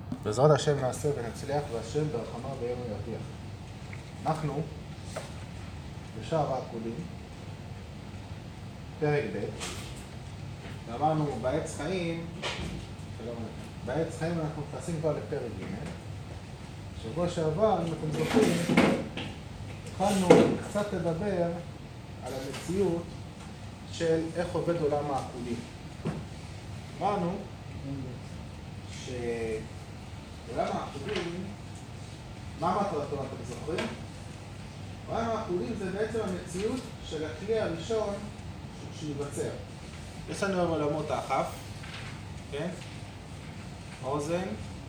בעזרת השם נעשה ונצליח, והשם ברחמה ביום ירתיח. אנחנו בשער העקודים, פרק ב', ואמרנו בעץ חיים, בעץ חיים אנחנו נכנסים כבר לפרק ג'. שבוע שעבר, אם אתם זוכרים, התחלנו קצת לדבר על המציאות של איך עובד עולם העקודים. אמרנו שעולם העקודים, מה מטרתו אתם זוכרים? עולם העקודים זה בעצם המציאות של הכלי הראשון שיבצר. יש לנו עולמות האחף, כן? אוזן,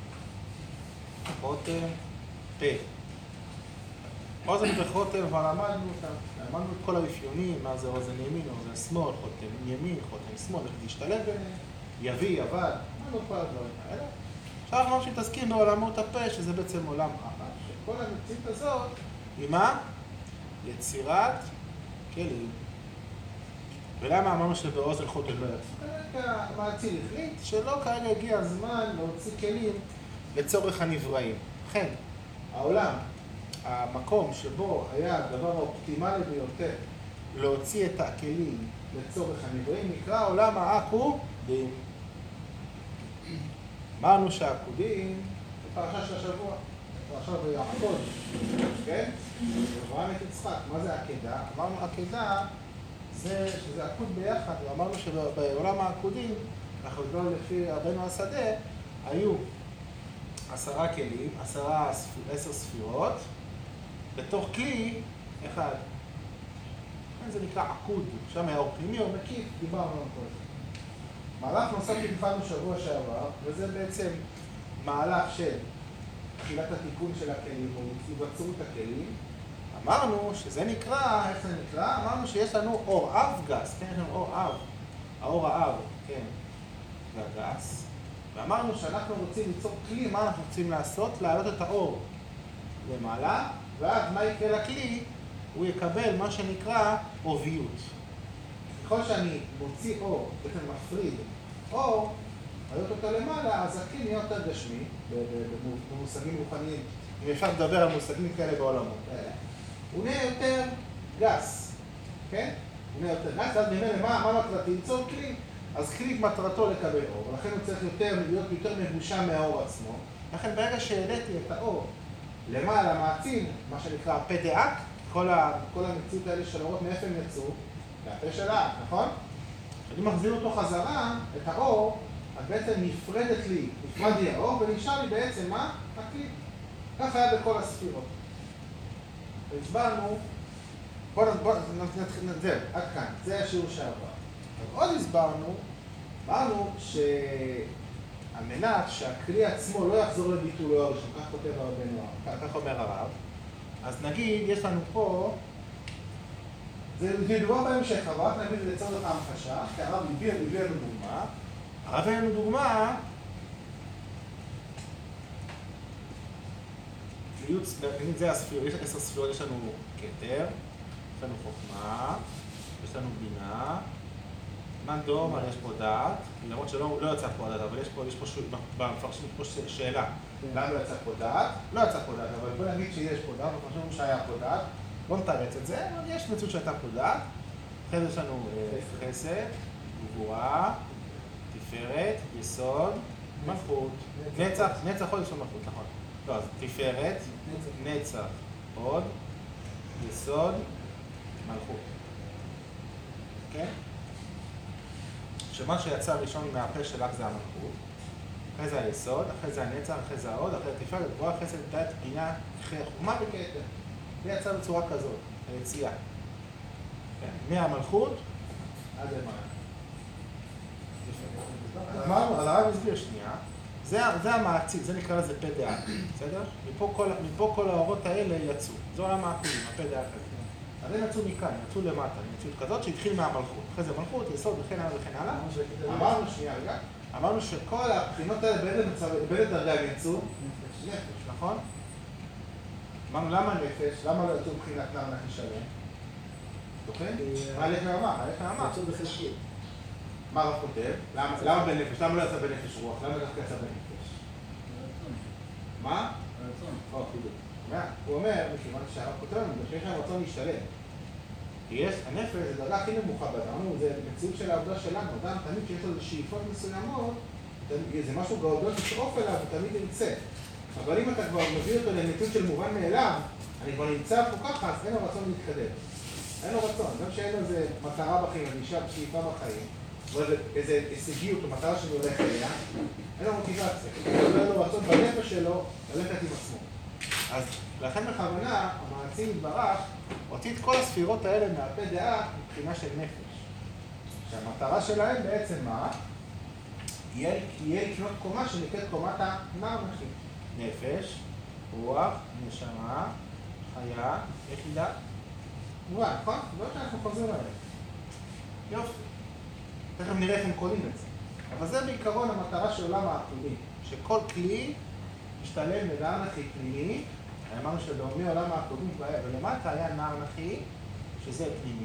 חותם, פה. אוזן וחותם כבר למדנו אותם. למדנו את כל האפיונים, מה זה אוזן ימין, אוזן שמאל, חותם ימין, חותם שמאל, איך להשתלב ביניהם, יביא, יבד, למדנו כל הדברים האלה. עכשיו אנחנו מתעסקים בעולמות הפה, שזה בעצם עולם האחף, שכל המציאות הזאת היא מה? יצירת כלים. ולמה אמרנו שבאוזן חותם לא יצא? כרגע המאציל החליט שלא כרגע הגיע הזמן להוציא כלים לצורך הנבראים. לכן, העולם, המקום שבו היה הדבר האופטימלי ביותר להוציא את הכלים לצורך הנבראים, נקרא עולם העקודים. אמרנו שהעקודים זה פרשה של השבוע, פרשה ויעקוד, כן? אברהם את יצחק, מה זה עקדה? אמרנו עקדה שזה עקוד ביחד, ואמרנו שבעולם העקודים, אנחנו לא לפי רבנו השדה, היו 10 כלים, 10 ספירות, בתוך כלי אחד. זה נקרא עקוד, שם היה אור פנימי או מקיף, דיברנו על כל זה. מהלך נוסף התחלנו שבוע שעבר, וזה בעצם מהלך של תחילת התיקון של הכלים, או היווצרות הכלים. אמרנו שזה נקרא, איך זה נקרא? אמרנו שיש לנו אור אב גס, כן, יש לנו אור אב, האור האב, כן, והגס. ואמרנו שאנחנו רוצים ליצור כלי, מה אנחנו רוצים לעשות? להעלות את האור למעלה, ואז מה יקרה לכלי? הוא יקבל מה שנקרא אוביות. ככל שאני מוציא אור, בעצם מפריד אור, להעלות אותה למעלה, אז הכלי נהיה יותר גשמי, במושגים רוחניים, אם אפשר לדבר על מושגים כאלה בעולמות האלה. הוא נהיה יותר גס, כן? הוא נהיה יותר גס, אז ממילא מה מטרתי? ליצור כלי. אז כלי מטרתו לקבל אור, ולכן הוא צריך להיות יותר מבושה מהאור עצמו. לכן ברגע שהעליתי את האור למעלה מעצים, מה שנקרא פה דאק, כל המציאות האלה של האורות מאיפה הם יצאו? מהפה של האק, נכון? כשאני מחזיר אותו חזרה, את האור, אז בעצם נפרד לי האור, ונשאר לי בעצם מה? הכלי. כך היה בכל הספירות. והסברנו, זהו, עד כאן, זה השיעור שעבר. עוד הסברנו, אמרנו שעל מנת שהכלי עצמו לא יחזור לביטולו הראשון, כך כותב רבנו, כך אומר הרב, אז נגיד, יש לנו פה, זה ידובר בהמשך, אבל רק נגיד לצורך ההמחשה, כי הרב הביא לנו דוגמה, הרב הביא לנו דוגמה, נגיד זה הספירות, יש 10 ספירות, יש לנו כתר, יש לנו חוכמה, יש לנו בינה, זמן דום, יש פה דעת, למרות שלא יצא פה דעת, אבל יש פה במפרשים פה שאלה. למה לא יצא פה דעת? לא יצא פה דעת, אבל בוא נגיד שיש פה דעת, אנחנו חושבים שהיה פה דעת, בוא נתרץ את זה, אבל יש מציאות שהייתה פה דעת. אחרי זה יש לנו חסד, גבורה, תפארת, יסוד, מלכות, נצח עוד יש לנו מלכות, נכון. לא, אז תפארת, נצח עוד, יסוד, מלכות. כן? שמה שיצא ראשון מהפה שלך זה המלכות, אחרי זה היסוד, אחרי זה הנצח, אחרי זה העוד, אחרי התפארת, גבוהה, חסד, דת, בינה, חוכמה וכתר. זה יצא בצורה כזאת, היציאה. מהמלכות עד למעלה. אז הרב הסביר שנייה, זה המעציל, זה נקרא לזה פה דעה, בסדר? מפה כל האורות האלה יצאו. זו עולם העקודים, הפה דעה כזה. אז הם יצאו מכאן, יצאו למטה, מציאות כזאת שהתחיל מהמלכות. אחרי זה מלכות, יסוד וכן הלאה וכן הלאה. אמרנו שנייה רגע, אמרנו שכל הבחינות האלה באיזה דרגה הם יצאו? נפש, נכון? אמרנו למה נפש? למה לא יצאו מבחינת נפש שלם? זוכרים? מה הלך מהמה? יצאו בחלקית. מה הרב כותב? למה בנפש? למה לא יצא בנפש רוח? למה דווקא יצא בנפש? מה? הרצון. הוא אומר, מכיוון שהרקוטון, שיש להם רצון להשתלם. הנפש זה דרגה הכי נמוכה באדם, זה מציאות של העבודה שלנו. אדם תמיד שיש לו שאיפות מסוימות, זה משהו גדול לשאוף אליו, הוא תמיד ירצה. אבל אם אתה כבר מביא אותו למציאות של מובן מאליו, אני כבר נמצא פה ככה, אז אין לו רצון להתקדם. אין לו רצון, גם שאין לו איזה מטרה בחיים, שאיפה בחיים, או איזה הישגיות או מטרה שאני הולך אליה, אין לו מוטיבציה. אין לו רצון בנפש שלו ללכת עם עצמו. אז לכן בכוונה, המעצים יתברך, הוציא את כל הספירות האלה מהפה דעה מבחינה של נפש. שהמטרה שלהם בעצם מה? יהיה לקנות קומה שנקראת קומת הנרנחי. נפש, רוח, נשמה, חיה, יחידה. מובן, נכון? לא שאנחנו חוזרים עליהם. יופי. תכף נראה איך הם קונים את זה. אבל זה בעיקרון המטרה של עולם העקומים. שכל כלי משתלם לנרנחי פנימי. אמרנו שבעולמי עולם העקומים ולמטה היה נרנחי, שזה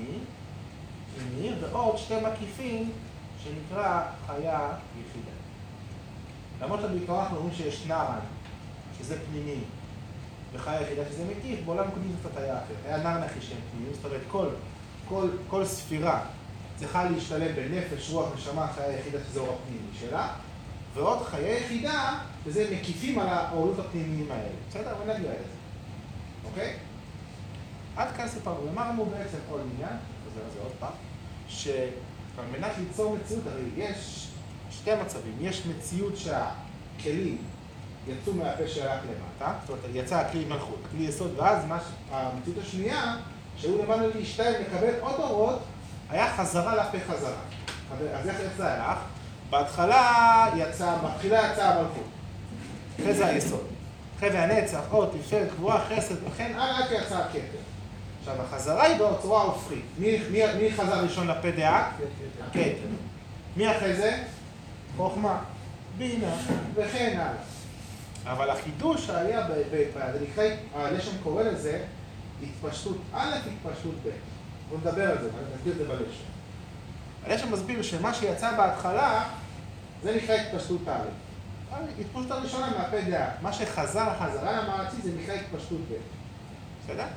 פנימי, ועוד שתי מקיפים שנקרא חיה יחידה. למרות שבעיקרון אנחנו רואים שיש נרן, שזה פנימי, וחיה יחידה שזה מקיף, בעולם הקודם זה קצת היה אחר. היה נרנחי שהם פנימיים, זאת אומרת כל ספירה צריכה להשתלם בנפש, רוח, נשמה, חיה יחידה שזה אור הפנימי שלה, ועוד חיה יחידה, וזה מקיפים על האורות הפנימיים האלה. בסדר? אבל נגיע לזה. אוקיי? עד כאן סיפרנו. אמרנו בעצם עוד עניין, חוזר על זה עוד פעם, שעל מנת ליצור מציאות, הרי יש שתי מצבים. יש מציאות שהכלים יצאו מהפה שרק למטה, זאת אומרת, יצא הכלי מלכות, כלי יסוד, ואז המציאות השנייה, שהוא למעלה להשתלם לקבל עוד אורות, היה חזרה לפה חזרה. אז איך זה הלך? בתחילה יצא המלכות. אחרי זה היסוד. אחרי והנצח, עוד, תפארת, קבועה, חסד, וכן הלאה עד שיצא הכתר. עכשיו, החזרה היא בצורה ההופכית. מי חזר ראשון לפה דעה? הכתר. מי אחרי זה? חוכמה, בינה, וכן הלאה. אבל החידוש היה, הלשם קורא לזה, התפשטות א', התפשטות ב'. בואו נדבר על זה, נסביר את זה בלשם. הלשם מסביר שמה שיצא בהתחלה, זה נקרא התפשטות א'. התפשטות הראשונה מהפה דעה. מה שחזרה למעצי זה נקרא התפשטות ב'. בסדר?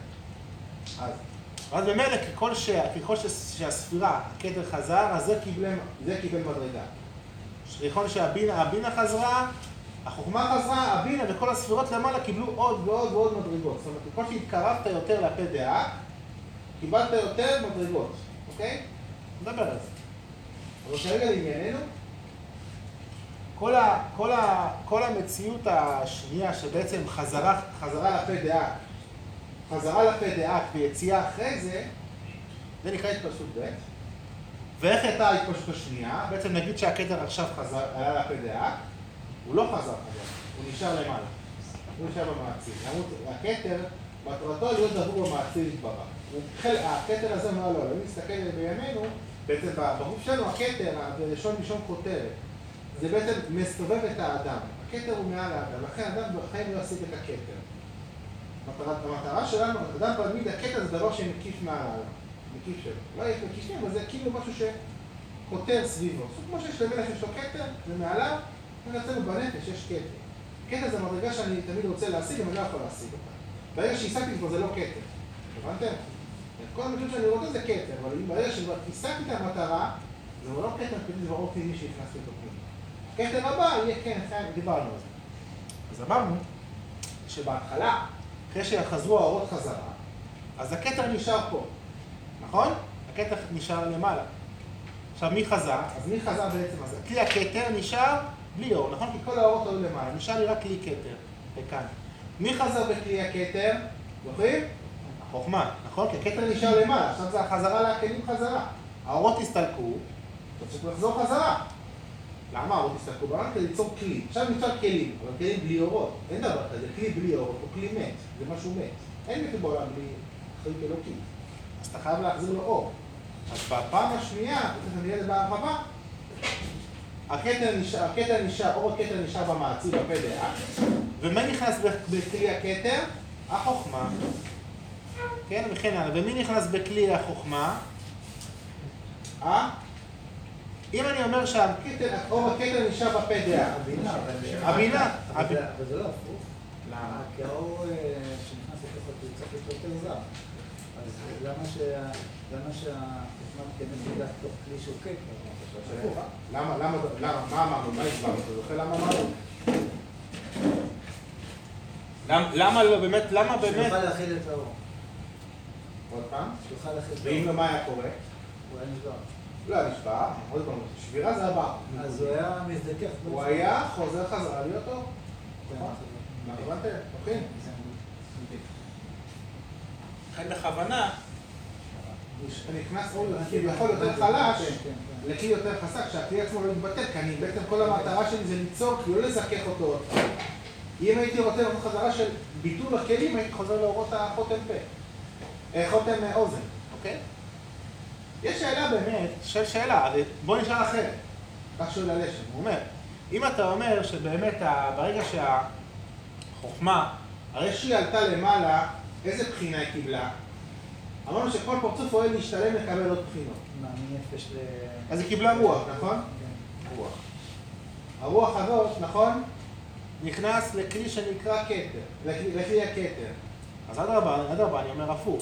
אז במילא, ככל שהספירה, הכתר חזר, אז זה קיבל מדרגה. ככל שהבינה חזרה, החוכמה חזרה, הבינה וכל הספירות למעלה קיבלו עוד ועוד ועוד מדרגות. זאת אומרת, ככל שהתקרבת יותר לפה דעה, קיבלת יותר מדרגות. אוקיי? נדבר על זה. אבל כרגע לענייננו, כל המציאות השנייה שבעצם חזרה לפה דעה ויציאה אחרי זה, זה נקרא התפשטות ב'. ואיך הייתה ההתפשטות השנייה? בעצם נגיד שהכתר עכשיו היה לפה דעה, הוא לא חזר, הוא נשאר למעלה. הוא נשאר במעצים. הכתר, מטרתו להיות דבור במעצים יתברך. הכתר הזה אומר לו, אם נסתכל בימינו, בעצם בגוף שלנו הכתר, בלשון משום כותרת, זה בעצם מסובב את האדם. הכתר הוא מעל האדם, לכן האדם בחיים לא ישיג את הכתר. המטרה שלנו, אדם תמיד, הכתר זה דבר שמקיף מעל האדם. מקיף שלו. לא יש מקיפים, אבל זה כאילו משהו שכותר סביבו. כמו שיש למלך יש לו כתר, זה מעליו, אצלנו בנפש יש כתר. כתר זה מדרגה שאני תמיד רוצה להשיג, אבל אני לא יכול להשיג אותה. ברגע שהשגתי כבר זה לא כתר. הבנתם? כל המקרים שאני רוצה זה כתר, אבל ברגע שכבר השגתי את המטרה, זה לא כתר, כי זה ברור פנימי שהכנסתי אותו פנימי. כתר הבא יהיה כן, דיברנו על זה. אז אמרנו שבהתחלה, אחרי שחזרו האורות חזרה, אז הכתר נשאר פה. נכון? הכתר נשאר למעלה. עכשיו מי חזר? אז מי חזר בעצם? אז כלי הכתר נשאר בלי אור, נכון? כי כל האורות היו למעלה, נשאר לי רק כלי כתר, וכאן. מי חזר בכלי הכתר? זוכרים? החוכמה, נכון? כי הכתר נשאר למעלה, עכשיו זה החזרה להכלים חזרה. האורות הסתלקו, צריך לחזור חזרה. למה האורות הסתלקו? בעולם כדי ליצור כלי. עכשיו נשאר כלים, אבל כלים בלי אורות. אין דבר כזה, כלי בלי אורות, הוא כלי מת, זה משהו מת. אין מת בעולם בלי חיים אלוקים. אז אתה חייב להחזיר לו אור. אז בפעם השנייה, תכף נראה את זה בהרחבה, הכתר נשאר, אור הכתר נשאר במעצים בפה דעה, ומה נכנס בכלי הכתר? החוכמה. כן, וכן הלאה. ומי נכנס בכלי החוכמה? אם אני אומר שאור הכתר נשאר בפה דעה, הבינה. אבל זה לא הפוך. למה? כי האור שנכנס לתוך צריך להיות יותר זר. אז למה שהחוכמה מתכוונת בגלל תוך כלי שהוא קטר? למה, מה אמרנו? מה הסברנו? אתה זוכר למה אמרנו? למה באמת? שיוכל להכיל את האור. עוד פעם? שיוכל להכיל את ואם האור. לא, מה היה קורה? הוא היה נשבר. לא היה נשבר, עוד פעם, שבירה זה הבא. אז הוא היה מזדכך. הוא היה חוזר חזרה להיות אור. מה הבנתם? אוקיי? לכן בכוונה, נכנס אור כביכול יותר חלש, לכלי יותר חזק, שהכלי עצמו לא יתבטל, כי אני בעצם כל המטרה שלי זה ליצור, כי לא לזכך אותו עוד פעם. אם הייתי רוצה לעשות חזרה של ביטול הכלים, הייתי חוזר להורות החותם פה. חותם אוזן, אוקיי? יש שאלה באמת, שאלה, בוא נשאל אחרת. רק שואל על לשם, הוא אומר, אם אתה אומר שבאמת ברגע שהחוכמה, הרי שהיא עלתה למעלה, איזה בחינה היא קיבלה? אמרנו שכל פרצוף אוהב להשתלם לקבל עוד בחינות. מה, מנפש ל... אז היא קיבלה רוח, נכון? כן. רוח. הרוח הזאת, נכון? נכנס לכלי שנקרא כתר, לכלי הכתר. אז אדרבה, אני אומר הפוך.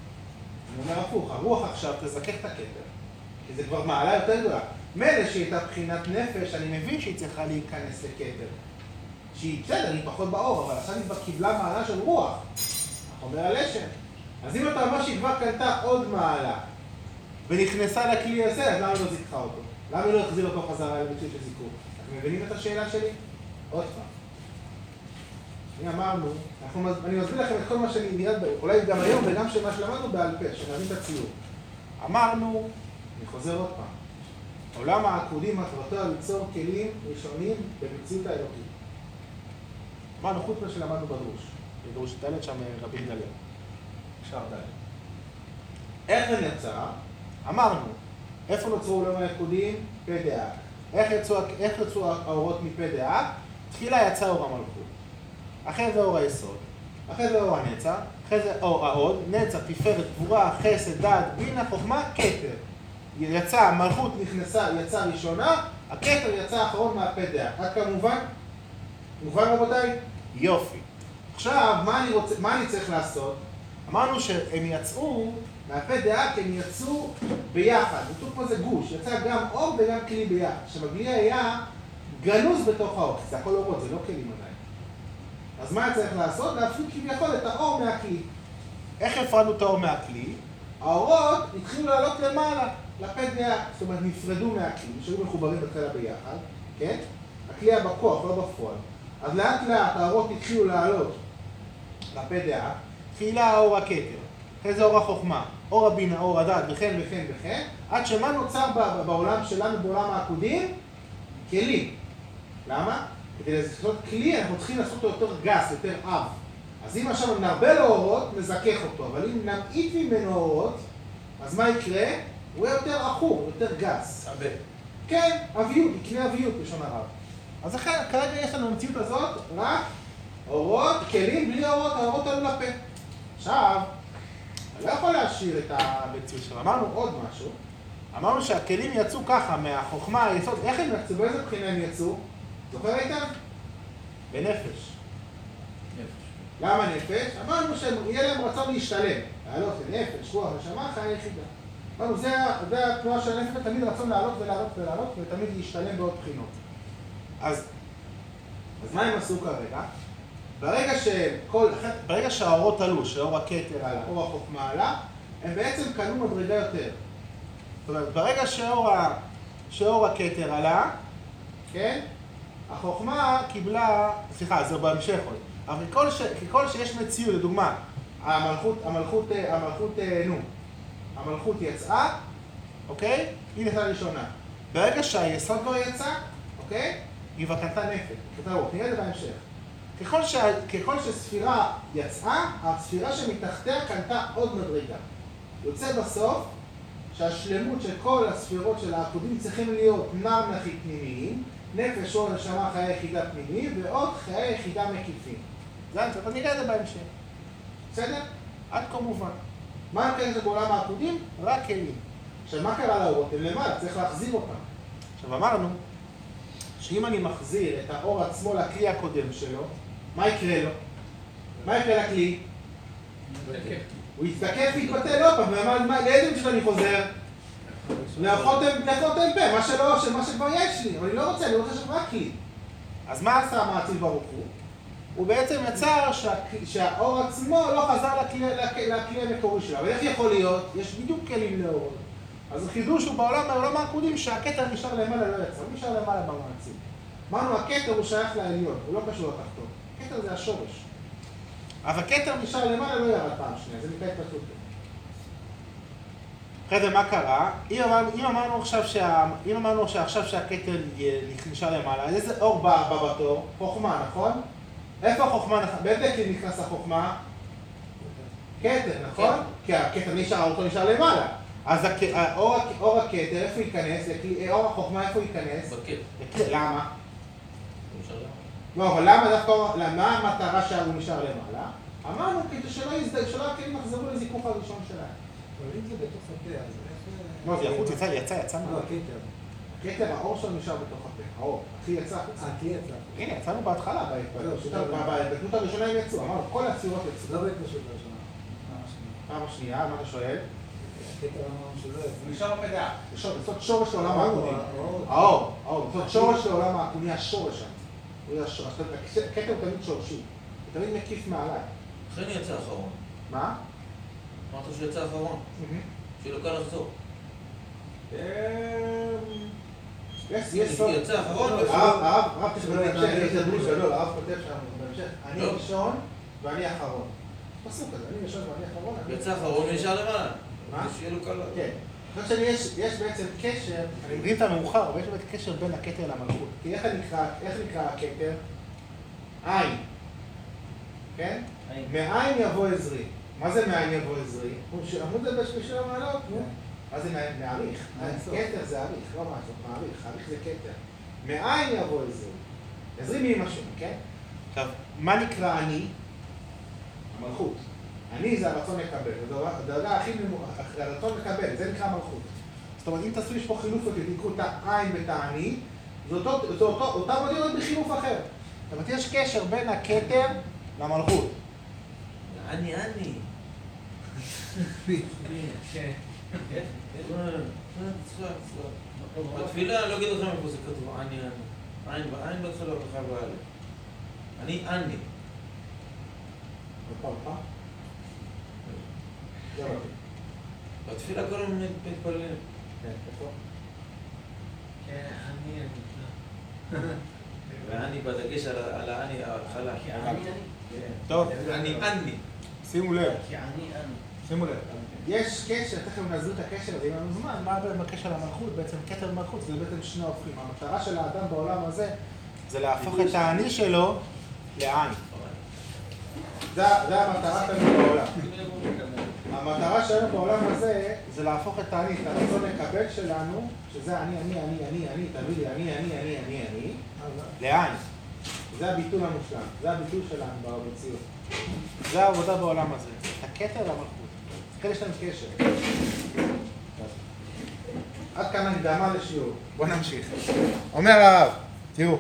הרוח עכשיו תזכך את הכתר. כי זה כבר מעלה יותר גדולה. מילא שהיא הייתה בחינת נפש, אני מבין שהיא צריכה להיכנס לכתר. שהיא בסדר, היא פחות באור, אבל עכשיו היא כבר קיבלה מעלה של רוח. אומר הלשם. אז אם אתה אומר שהיא כבר קנתה עוד מעלה, ונכנסה לכלי הזה, אז למה לא זיככה אותו? למה היא לא החזיר אותו חזרה לביטוי של זיכוך? אתם מבינים את השאלה שלי? עוד פעם. אמרנו, אני מסביר לכם את כל מה שאני מיד, אולי גם היום וגם שמה שלמדנו בעל פה, שנבין את הציור. אמרנו, אני חוזר עוד פעם, עולם העקודים מטרתו ליצור כלים ראשונים במציאות האלוקית. אמרנו, חוץ מה שלמדנו בדרוש דלת שם רבי גדליה. שער דלת. איך זה נוצר? אמרנו, איפה נוצרו עולם העקודים? פה דעה. איך יצאו האורות מפה דעה? תחילה יצא אור המלכות. אחרי זה אור היסוד, אחרי זה אור הנצח, אחרי זה אור ההוד, נצח, תפארת, גבורה, חסד, דעת, בינה, חוכמה, כתר. יצא, המלכות נכנסה, יצא ראשונה, הכתר יצא האחרון מהפה דעה. עד כמובן? מובן רבותיי? יופי. עכשיו, מה אני צריך לעשות? אמרנו שהם יצאו מהפה דעה כי הם יצאו ביחד. כתוב פה זה גוש, יצא גם אור וגם כלי ביחד. עכשיו, הכלי היה גנוז בתוך האור, זה הכל אורות, זה לא כלים עדיין. אז מה צריך לעשות? להפריד כביכול את האור מהכלי. איך הפרדנו את האור מהכלי? האורות התחילו לעלות למעלה, לפה דעה. זאת אומרת, נפרדו מהכלי, שהיו מחוברים בתחילה ביחד, כן? הכלי היה בכוח, לא בפועל. אז לאט לאט האורות התחילו לעלות לפה דעה, תחילה האור הכתר, אחרי זה אור החוכמה, אור הבינה, אור הדעת, וכן וכן וכן, עד שמה נוצר בעולם שלנו, בעולם העקודים? כלים. למה? כדי לעשות כלי, אנחנו צריכים לעשות אותו יותר גס, יותר אב. אז אם עכשיו נרבה לו אורות, נזכך אותו, אבל אם נמעיט ממנו אורות, אז מה יקרה? הוא יהיה יותר עכור, יותר גס. אבד. כן, אביות, יקנה אביות בשון הרב. אז כרגע יש לנו במציאות הזאת רק אורות, כלים בלי אורות, האורות עלו לפה. עכשיו, אני לא יכול להשאיר את המציאות שלנו. אמרנו עוד משהו. אמרנו שהכלים יצאו ככה, מהחוכמה, היסוד. איך הם יצאו? באיזה בחינה הם יצאו? זוכר איתם? בנפש. למה נפש? אמרנו שיהיה להם רצון להשתלם. לעלות לנפש, רוח, נשמה, חיה יחידה. אמרנו, זה התנועה של הנפש, תמיד רצון לעלות ולעלות ולעלות, ותמיד להשתלם בעוד בחינות. אז מה הם עשו כרגע? ברגע שהאורות עלו, שאור הכתר עלה, אור החוכמה עלה, הם בעצם קנו מדרגה יותר. זאת אומרת, ברגע שאור הכתר עלה, כן? החוכמה קיבלה, סליחה, זה בהמשך עוד, אבל ככל שיש מציאות, לדוגמה, המלכות יצאה, אוקיי? היא נכנסה ראשונה. ברגע שהיסוד לא יצא, אוקיי? היא קנתה נפש, קנתה רוח, נראה את זה בהמשך. ככל שספירה יצאה, הספירה שמתחתיה קנתה עוד מדרגה. יוצא בסוף שהשלמות של כל הספירות של העקודים צריכים להיות נר נחי פנימיים, נפש או נשמה חיי יחידה פנימי, ועוד חיי יחידה מקיפים. זה אני צריך, נראה את זה בהמשך. בסדר? עד כמובן. מה כן זה בעולם העקודים? רק כלים. עכשיו, מה קרה לאורות? הם למעלה, צריך להחזיר אותם. עכשיו, אמרנו שאם אני מחזיר את האור עצמו לכלי הקודם שלו, מה יקרה לו? מה יקרה לכלי? הוא יצטקף ויתבטל לא פעם, לאיזה מצד אני חוזר? לחותם פה, מה שכבר יש לי, אבל אני לא רוצה, אני רוצה שכבר כלי. אז מה עשה המעציב ברוך הוא? הוא בעצם יצר שהאור עצמו לא חזר לכלי המקורי שלו. אבל איך יכול להיות? יש בדיוק כלים לאור. אז החידוש הוא בעולם העקודים שהכתר נשאר למעלה לא יצא, הוא נשאר למעלה במעציב. אמרנו, הכתר הוא שייך לעליון, הוא לא קשור לתחתון. הכתר זה השורש. אז הכתר נשאר למעלה לא ירד פעם שנייה, זה נקרא התפתות. אחרי זה מה קרה? אם אמרנו שעכשיו שהכתר נשאר למעלה, אז איזה אור בא בתור? חוכמה, נכון? איפה החוכמה? באיזה כלי נכנס החוכמה? כתר, נכון? כי הכתר נשאר למעלה. אז אור הכתר, איפה ייכנס? אור החוכמה, איפה ייכנס? בכתר. למה? לא, אבל למה דווקא, מה המטרה שהוא נשאר למעלה? אמרנו, כדי שלא הכלים יחזרו לזיכוך הראשון שלהם. אבל אם זה בתוך הפה, אז איך... לא, זה החוץ יצא. לא, הכתר. הכתר, האור שלו נשאר בתוך הפה. האור, הכי יצא. הכלי יצא. הנה, יצאנו בהתחלה, בהתקנות הראשונה הם יצאו. אמרנו, כל הציורות יצאו. לא בהתקשות הראשונה. פעם השנייה, מה אתה שואל? הכתר אמרנו שלא יצא. הוא נשאר בפה. זאת שורש לעולם העקוני. האור, זאת שורש לעולם העקוני, השורש שם. הכתר הוא תמיד שורשי. הוא תמיד מקיף מעליי. לכן יצא אחרון. מה? אמרת שהוא יצא אחרון. שלא קל לחזור. יצא אחרון. הרב תכף בהמשך, יש דרוש גדול, הרב כותב שם בהמשך. אני ראשון ואני אחרון. פסוק כזה, אני ראשון ואני אחרון. יצא אחרון ונשאר למעלה. מה? שיהיה לו קל. כן. אני חושב שיש בעצם קשר, אני מבין את המאוחר, אבל יש בעצם קשר בין הכתר למלכות. כי איך נקרא הכתר? עין. כן? מעין יבוא עזרי. מה זה מעין יבוא עזרי? אמרו את זה בשביל המעלות, נו? מה זה מעריך? כתר זה עריך, לא משהו, מעריך. עריך זה כתר. מעין יבוא עזרי. עזרי מי משהו, כן? עכשיו, מה נקרא אני? המלכות. אני זה הרצון לקבל. הדרגה הכי נמוכה, הרצון לקבל, זה נקרא מלכות. זאת אומרת, אם תעשו יש פה חילוף ותתקחו את העין ואת העני, זה אותה מודיות בחילוף אחר. זאת אומרת, יש קשר בין הכתר למלכות. אני. בתפילה לא אגיד לכם איפה זה כתוב, אני. עין בהתחלה וכך והלאה. אני. בפרפה? בתפילה כל הזמן מתפללים. כן, איפה? כן, אני. ואני בדגש על העני, ההתחלה. טוב. אני. שימו לב. כי אני. שימו לב. יש קשר, תכף נסביר את הקשר הזה, אם לנו זמן, מה בקשר למלכות? בעצם כתר למלכות, זה בעצם שני הופכים. המטרה של האדם בעולם הזה, זה להפוך את העני שלו לעני. זה המטרה שלנו בעולם. המטרה שלנו בעולם הזה, זה להפוך את העני, את הרצון לקבל שלנו, שזה אני, תביא לי, אני, לעני. זה הביטול המושלם, זה הביטול שלנו במציאות. זה העבודה בעולם הזה, את הכתר למלכות. כאן יש לנו קשר. עד כאן הקדמה לשיעור. בואו נמשיך. אומר הרב, תראו.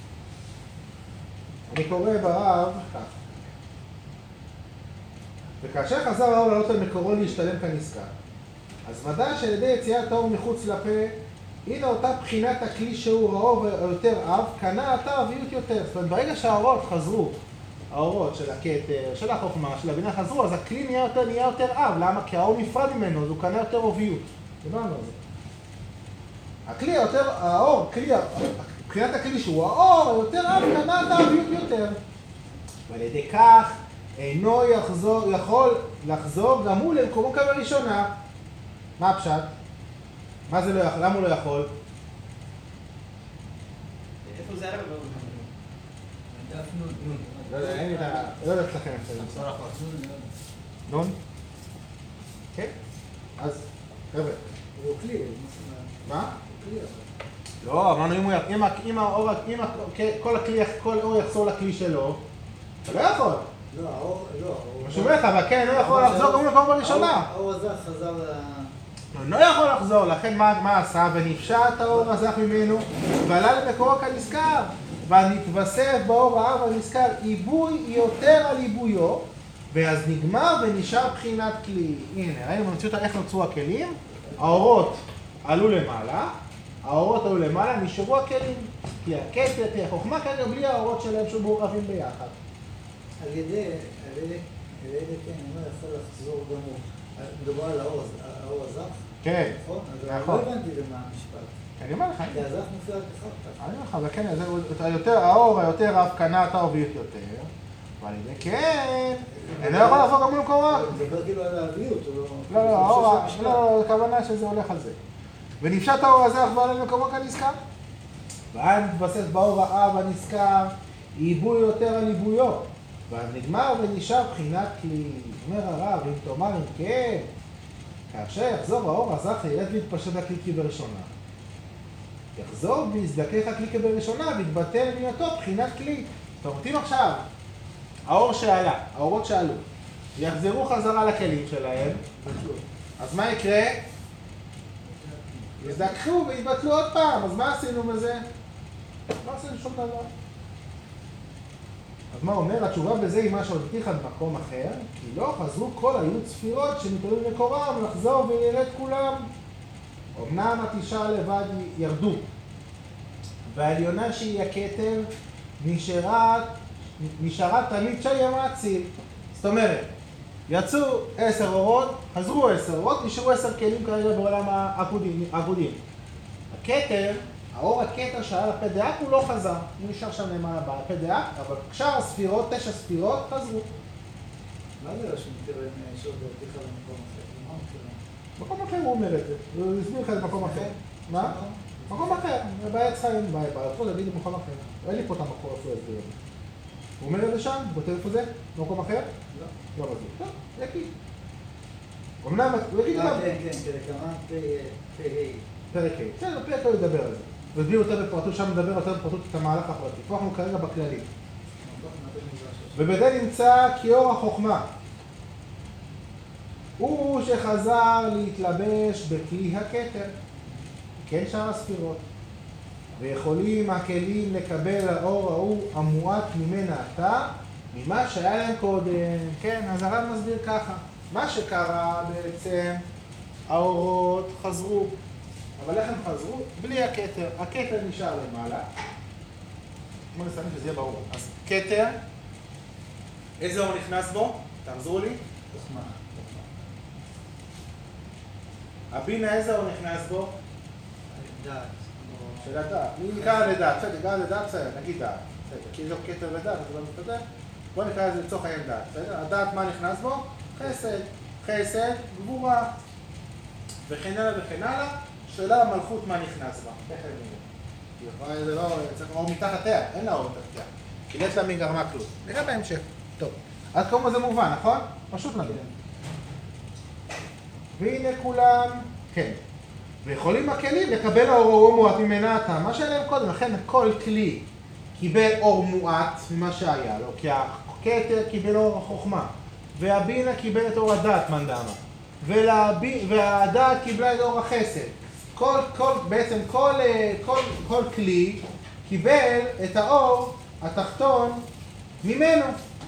אני קורא ברב כך. וכאשר חזר האור לעלות על מקורו להשתלם כנזכר, אז ודאי שעל ידי יציאת האור מחוץ לפה, הנה אותה בחינת הכלי שהוא האור היותר אב, קנה אתה אביות יותר. זאת אומרת, ברגע שהאורות חזרו, האורות של הכתר, של החוכמה, של הבינה חזרו, אז הכלי נהיה יותר אב. למה? כי האור נפרד ממנו, אז הוא קנה יותר אוביות. דיברנו על זה. הכלי יותר, האור, בחינת הכלי שהוא האור היותר אב, קנה אתה אביות יותר. ועל ידי כך, אינו יכול לחזור גם הוא למקומו כבראשונה. מה הפשט? מה זה לא יכול? למה הוא לא יכול? איפה זה היה? דף נון. לא יודע, אין לי את ה... לא יודע אצלכם. נון? כן? אז, חבר'ה. הוא כלי. מה? הוא כלי. לא, אמרנו אם כל האור יחזור לכלי שלו, אתה לא יכול. לא, האור, לא. הוא שומע לך, אבל כן, לא יכול לחזור גם למקום בראשונה. האור הזה חזר ל... הוא לא יכול לחזור, לכן מה עשה? ונפשט האור הזך ממנו, ועלה למקורו כנזכר. ונתווסף באור האב הנזכר עיבוי יותר על עיבויו, ואז נגמר ונשאר בחינת כלי. הנה, ראינו במציאות איך נוצרו הכלים, האורות עלו למעלה, נשארו הכלים, כי הכתר, כי החוכמה כרגע בלי האורות שלהם שמעורבים ביחד. על ידי, כן, אני אומר, יכול לחזור גם הוא. מדובר על האור הזך? כן, נכון? נכון. אז לא הבנתי למה המשפט. אני אומר לך, כי הזך מופיע רק אחר כך. אני אומר לך, זה כן, האור היותר רב קנה אתה הוביל יותר, ועל ידי כן, אני לא יכול לעבור גם מול קורה. זה כבר כאילו על האביות, לא, הכוונה שזה הולך על זה. ונפשט האור הזה אחבר עלינו כמו כנזכר. והיה מתבסס באור האב הנזכר, עיבוי יותר על עיבויו. ואז נגמר ונשאר בחינת כלי. אומר הרב, אם תאמר אם כן, כאשר יחזור האור הזך ירד להתפשט הכלי כבראשונה. יחזור ויזדכך הכלי כבראשונה ויתבטל מהיותו בחינת כלי. זאת אומרת, אם עכשיו האור שעלה, האורות שעלו, יחזרו חזרה לכלים שלהם, אז מה יקרה? יזדככו ויתבטלו עוד פעם, אז מה עשינו בזה? לא עשינו שום דבר. אז מה אומר? התשובה בזה היא מה שעוד הבטיחה במקום אחר, כי לא חזרו כל היו ספירות שמתעוררים מקורם לחזור וירד כולם. אמנם התשעה לבד ירדו, והעליונה שהיא הכתר נשארה תמיד שהיא האציל. זאת אומרת, יצאו 10 אורות, חזרו 10 אורות, נשארו 10 כלים כרגע בעולם העבודים. הכתר, האור הכתר שהיה לפה דאק הוא לא חזר, הוא נשאר שם למעלה בפה דאק, אבל שאר הספירות, 9 ספירות, חזרו. מה זה רשום תראה שעוד הבטיחה במקום אחר? מקום אחר הוא אומר את זה, הוא הסביר לך את מקום אחר. מה? מקום אחר, בעץ חיים, בעצות להגיד במקום אחר. אין לי פה את המקור איפה הוא הסביר את זה. הוא אומר את זה שם? בוטל איפה זה? במקום אחר? לא. לא בזו. טוב, יגיד. אמנם, הוא יגיד גם... כן, כמה פרק ה'. בסדר, פרק ה' ידבר על זה. הוא הסביר יותר בפרטות, שם מדבר יותר בפרטות את המהלך הפרטי. פה אנחנו כרגע בכללי. ובזה נמצא כאור החוכמה. הוא שחזר להתלבש בכלי הכתר, כן שאר הספירות, ויכולים הכלים לקבל האור ההוא המועט ממנה עתה, ממה שהיה להם קודם. כן, אז הרב מסביר ככה, מה שקרה בעצם, האורות חזרו, אבל איך הם חזרו? בלי הכתר, הכתר נשאר למעלה. בואו נסיים שזה יהיה ברור. אז כתר, איזה אור נכנס בו? תחזרו לי. חוכמה. הבינה איזה אור נכנס בו? דעת. של הדעת. מי נקרא לדעת? בסדר, נקרא לדעת, בסדר, נגיד דעת. בסדר, כי יש לו כתר לדעת, אז לא מסתדר. בואו נקרא לזה לצורך העניין דעת, בסדר? הדעת מה נכנס בו? חסד. חסד, גבורה. וכן הלאה וכן הלאה. שאלה המלכות מה נכנס בה. איך נראה? זה לא, צריך אור מתחת תאה, אין לה אור מתחת תאה. כי לית לה מגרמה כלום. נראה בהמשך. טוב. עד כמה זה מובן, נכון? פשוט נגיד. והנה כולם, כן. ויכולים הכלים לקבל האור מועט ממנה עתה, מה שהיה להם קודם, לכן כל כלי קיבל אור מועט ממה שהיה לו, כי הכתר קיבל אור החוכמה, והבינה קיבל את אור הדעת מנדמה, והדעת קיבלה את אור החסד. בעצם כל כלי קיבל את האור התחתון ממנו.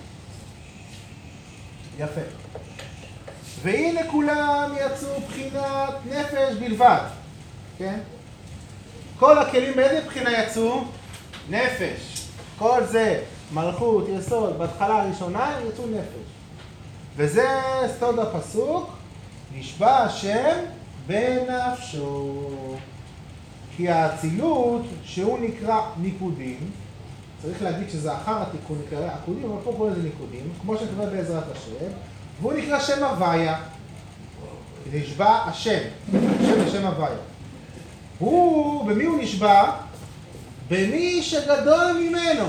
יפה. והנה כולם יצאו בחינת נפש בלבד, כן? כל הכלים באיזה בחינה יצאו? נפש. כל זה, מלכות, יסוד, בהתחלה הראשונה, יצאו נפש. וזה סוד הפסוק, נשבע השם בנפשו. כי האצילות, שהוא נקרא ניקודים, צריך להגיד שזה אחר התיקון נקרא עקודים, אבל פה קורא לזה ניקודים, כמו שקורא בעזרת השם, והוא נקרא שם הוויה, נשבע השם, שם הוויה. במי הוא נשבע? במי שגדול ממנו.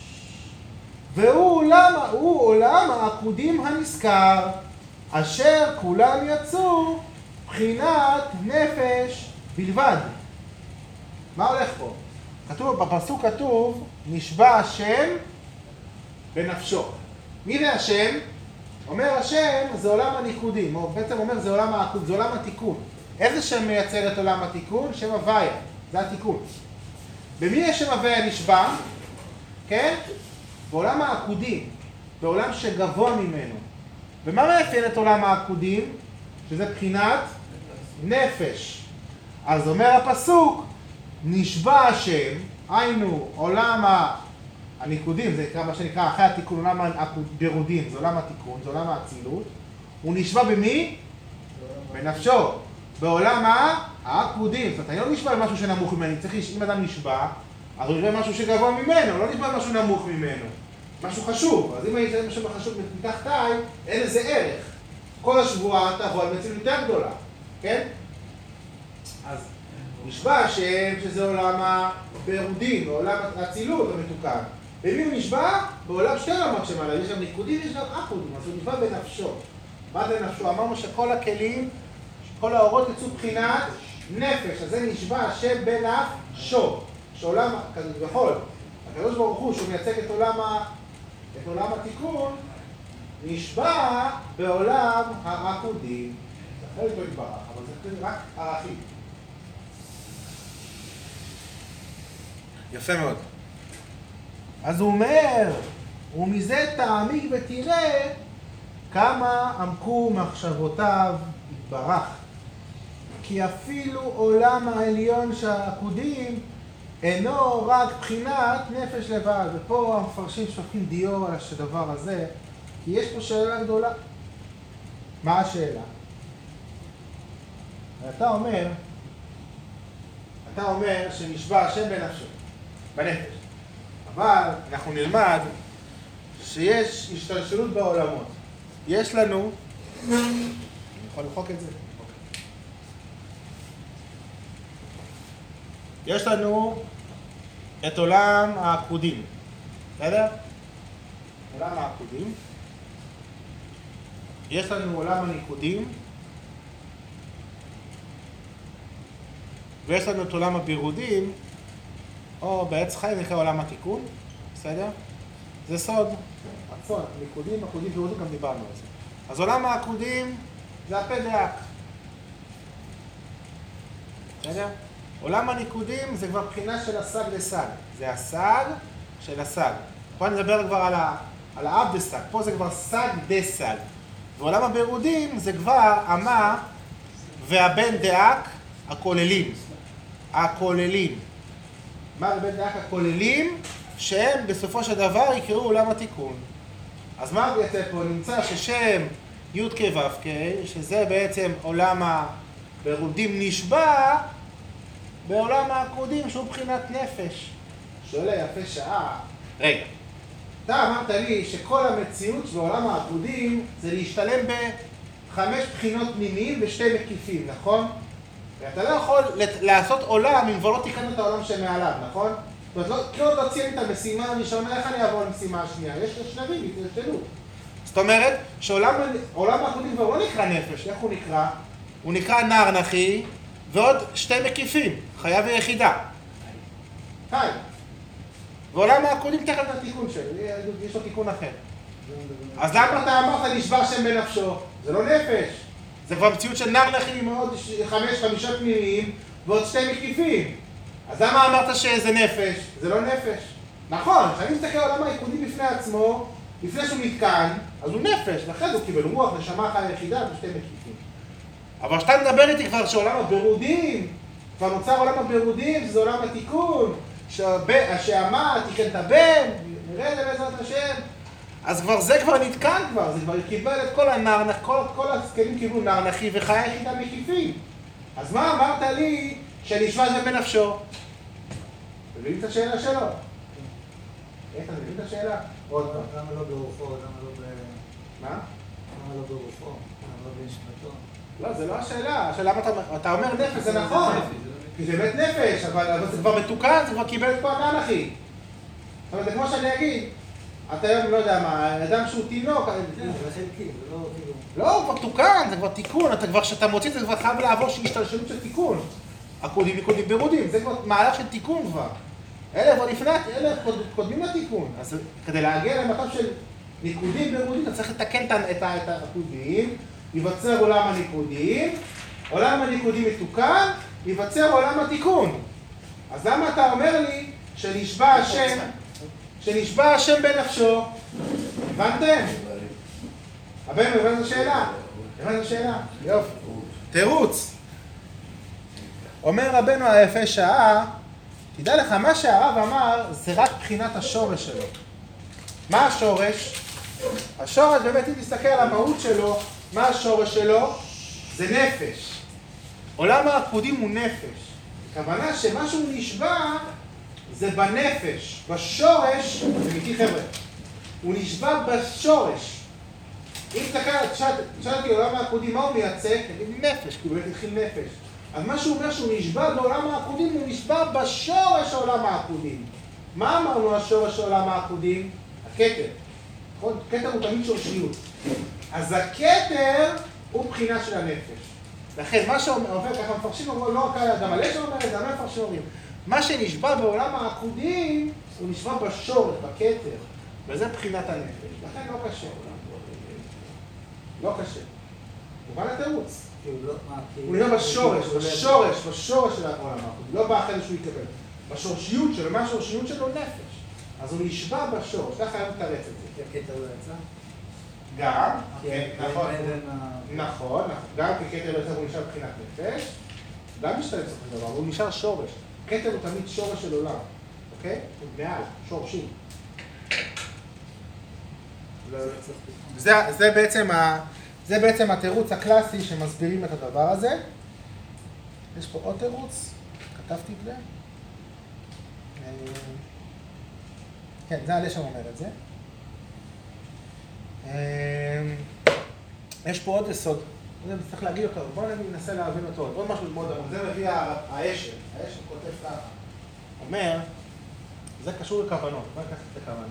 והוא עולם העקודים הנזכר, אשר כולם יצאו בחינת נפש בלבד. מה הולך פה? בפסוק כתוב, נשבע השם בנפשו. מי זה השם? אומר השם, זה עולם הניקודים, או בעצם אומר זה עולם העקוד, זה עולם התיקון. איזה שם מייצר את עולם התיקון? שם הוויה, זה התיקון. במי יש שם הוויה נשבע? כן? בעולם העקודים, בעולם שגבוה ממנו. ומה מאפיין את עולם העקודים? שזה בחינת נפש. אז אומר הפסוק, נשבע השם, היינו עולם הניקודים, זה מה שנקרא אחרי התיקון, עולם הבירודים, זה עולם התיקון, זה עולם האצילות. הוא נשבע במי? בנפשו. בעולם העקודים. זאת אומרת, אני לא נשבע במשהו שנמוך ממני, צריך, אם אדם נשבע, אז הוא נשבע במשהו שגבוה ממנו, לא נשבע במשהו נמוך ממנו. משהו חשוב. אז אם אני אשבע משהו חשוב מתחתיי, אין לזה ערך. כל השבועה תבוא על מציאות יותר גדולה, כן? אז נשבע השם שזה עולם הבירודים, עולם האצילות המתוקן. ומי הוא נשבע? בעולם שתי רמות שמעלה, יש גם ניקודים, יש גם עקודים, אז הוא נשבע בנפשו. מה זה נפשו? אמרנו שכל הכלים, כל האורות יצאו בחינת נפש, אז זה נשבע השם בנפשו. שעולם, כביכול, הקדוש ברוך הוא, שהוא מייצג את עולם התיקון, נשבע בעולם העקודים. זה אחרי לא יתברך, אבל זה רק ערכים. יפה מאוד. אז הוא אומר, ומזה תעמיק ותראה כמה עמקו מחשבותיו יתברך. כי אפילו עולם העליון שהעקודים אינו רק בחינת נפש לבד. ופה המפרשים שופכים דיו על הדבר הזה, כי יש פה שאלה גדולה. מה השאלה? אתה אומר שנשבע השם בנפשו, בנפש. אבל אנחנו נלמד שיש השתלשלות בעולמות. יש לנו, אני יכול למחוק את זה? יש לנו את עולם העקודים, בסדר? עולם העקודים. יש לנו עולם הניקודים. ויש לנו את עולם הבירודים, או בעץ חי נקרא עולם התיקון, בסדר? זה סוד. הצוד, ניקודים, עקודים, בירודים, גם דיברנו על זה. אז עולם העקודים זה הפה דאק. בסדר? עולם הניקודים זה כבר בחינה של הסג לסג. זה הסג של הסג. פה אני מדבר כבר על האב דסג. פה זה כבר סג דסג. ועולם הבירודים זה כבר אמה והבן דאק הכוללים. הכוללים. מה הבן דאק הכוללים? שהם בסופו של דבר יקראו עולם התיקון. אז מה יצא פה? נמצא ששם י' כ' ו' כ', שזה בעצם עולם הבירודים נשבע, בעולם העקודים שהוא בחינת נפש. שואל היפה שעה, רגע, אתה אמרת לי שכל המציאות בעולם העקודים זה להשתלם בחמש בחינות פנימיים ושתי מקיפים, נכון? ואתה לא יכול לעשות עולם אם כבר לא תיקנת את העולם שמעליו, נכון? זאת אומרת, לא תוציא את המשימה הראשונה, איך אני אעבור למשימה השנייה? יש שלבים, התשתלות. זאת אומרת, שעולם העקודים כבר לא נקרא נפש, איך הוא נקרא? הוא נקרא נער נחי, ועוד שתי מקיפים, חיה ויחידה. חי. ועולם העקודים תכף את התיקון שלו, יש לו תיקון אחר. אז למה אתה אמרת נשבע השם בנפשו? זה לא נפש. זה כבר מציאות של נער נחי עם עוד חמישה פנימיים ועוד שתי מקיפים. אז למה אמרת שזה נפש? זה לא נפש. נכון, כשאני מסתכל על עולם העקודים בפני עצמו, לפני שהוא מתקן, אז הוא נפש, ואחרי זה הוא קיבל רוח, נשמה חיה יחידה ושתי מקיפים. אבל כשאתה מדבר איתי כבר שעולם הבירודים, כבר נוצר עולם הבירודים, שזה עולם התיקון, שהאמה תיקן את הבן, נראה את זה בעזרת השם. אז כבר זה כבר נתקן כבר, זה כבר קיבל את כל הנער, כל הכלים קיבלו נער נחי וחיה יחידה מקיפים. אז מה אמרת לי שנשבע זה בנפשו? מבין את השאלה שלו? איך אתה מבין את השאלה? עוד פעם. למה לא ברוחו? למה לא ב... מה? למה לא ברוחו? למה לא בנשמתו? לא, זה לא השאלה. השאלה אתה אומר נפש, זה נכון. כי זה באמת נפש, אבל זה כבר מתוקן, זה כבר קיבל את כל הנער נחי. זאת אומרת, זה כמו שאני אגיד, אתה היום לא יודע מה, אדם שהוא תינוק... זה חלקי, זה לא כאילו... לא, הוא כבר תוקן, זה כבר תיקון, כשאתה מוציא את זה כבר חייב לעבור השתלשלות של תיקון. עקודים, ניקודים, בירודים, זה כבר מהלך של תיקון כבר. אלה כבר לפני, אלה קודמים לתיקון. אז כדי להגיע למצב של ניקודים, בירודים, אתה צריך לתקן את העקודים, ייווצר עולם הניקודים, עולם הניקודים מתוקן, ייווצר עולם התיקון. אז למה אתה אומר לי שנשבע השם, שנשבע השם בנפשו. הבנתם? הבאנו, הבנו את השאלה? הבנו את השאלה? יופי. תירוץ. אומר רבנו היפה שעה, תדע לך, מה שהרב אמר זה רק בחינת השורש שלו. מה השורש? השורש באמת, אם תסתכל על המהות שלו, מה השורש שלו? זה נפש. עולם העקודים הוא נפש. הכוונה שמשהו נשבע זה בנפש, בשורש, זה איתי חבר'ה, הוא נשבע בשורש. אם תשאלתי עולם העקודים, מה הוא מייצג? תגיד לי נפש, כי הוא באמת התחיל נפש. אז מה שהוא אומר שהוא נשבע בעולם העקודים, הוא נשבע בשורש עולם העקודים. מה אמרנו השורש עולם העקודים? הכתר. נכון? כתר הוא תמיד שורשיות. אז הכתר הוא בחינה של הנפש. לכן, מה שעובר ככה מפרשים, לא רק גם על אש אומר את זה, אבל מפרשים אומרים. מה שנשבע בעולם העקודים, הוא נשבע בשורש, בכתר. וזה בחינת הנפש. לכן לא קשה. לא קשה. הוא בא לתירוץ. הוא נראה בשורש של העולם העקודים. לא בא אחרי שהוא יקבל. בשורשיות שלו, מה השורשיות שלו? נפש. אז הוא נשבע בשורש. ככה היה מתרץ את זה. כי הכתר לא יצא? גם, נכון, גם ככתר יוצא הוא נשאר בחינת נפש, גם משתלם בסופו של דבר, הוא נשאר שורש. כתר הוא תמיד שורש של עולם, אוקיי? הוא מעל, שורשים. זה בעצם התירוץ הקלאסי שמסבירים את הדבר הזה. יש פה עוד תירוץ, כתבתי את זה. כן, זה הלשם אומר את זה. יש פה עוד יסוד, זה צריך להגיד אותו, בואו ננסה להבין אותו, עוד משהו מאוד עמוק, זה מביא האשל כותב ככה, אומר, זה קשור לכוונות, בואו ניקח את הכוונות.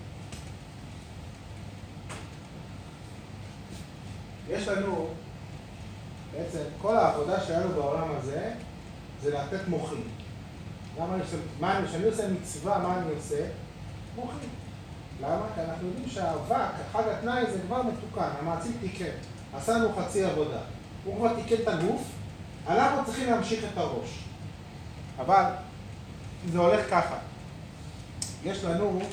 יש לנו, בעצם כל העבודה שלנו בעולם הזה, זה לתת מוחים. כשאני עושה מצווה, מה אני עושה? מוחים. למה? כי אנחנו יודעים שהאבק, חג התנאי זה כבר מתוקן, המעציל תיקן, עשה לנו חצי עבודה. הוא כבר תיקן את הגוף, אנחנו צריכים להמשיך את הראש. אבל זה הולך ככה. יש לנו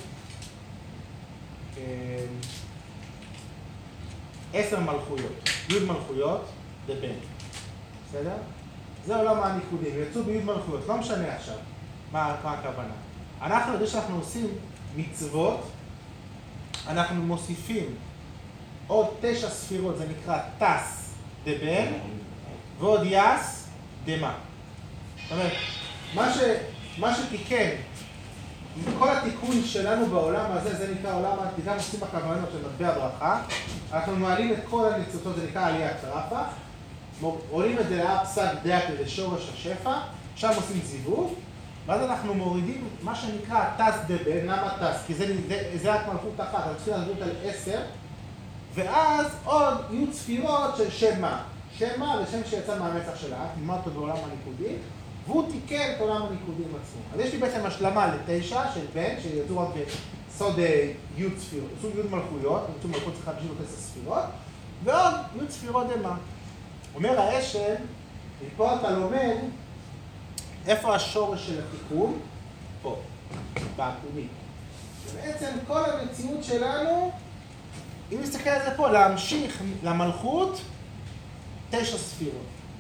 10 מלכויות, י' מלכויות לבן. בסדר? זה עולם הניקודים, יצאו בי' מלכויות, לא משנה עכשיו מה הכוונה. אנחנו יודעים שאנחנו עושים מצוות, אנחנו מוסיפים עוד 9 ספירות, זה נקרא תס דבן, ועוד יס דמה. זאת אומרת, מה שתיקן, כל התיקון שלנו בעולם הזה, זה נקרא עולם, גם עושים בכוונות של מטבע ברכה, אנחנו מעלים את כל הניצוצות, זה נקרא עליית רפ"ח, עולים את זה לאב פסק דעת לשורש השפע, שם עושים זיווג, ואז אנחנו מורידים מה שנקרא תס דבן. למה תס? כי זה רק מלכות אחת, אנחנו צריכים להסביר על 10, ואז עוד יהיו צפירות של שם מה. שם מה זה שם שיצא מהמצח של האף, נלמד אותו בעולם הניקודים, והוא תיקן את עולם הניקודים עצמו. אז יש לי בעצם השלמה ל9 של בן, שיצאו רק בסוד י' צפירות, יצאו י' מלכויות, יצאו מלכות צריכה בשביל 10 ספירות, ועוד י' צפירות דמה. אומר האשל, מפה אתה לומד, איפה השורש של התיקון? פה, בעקומים. ובעצם כל המציאות שלנו, אם נסתכל על זה פה, להמשיך למלכות 9 ספירות.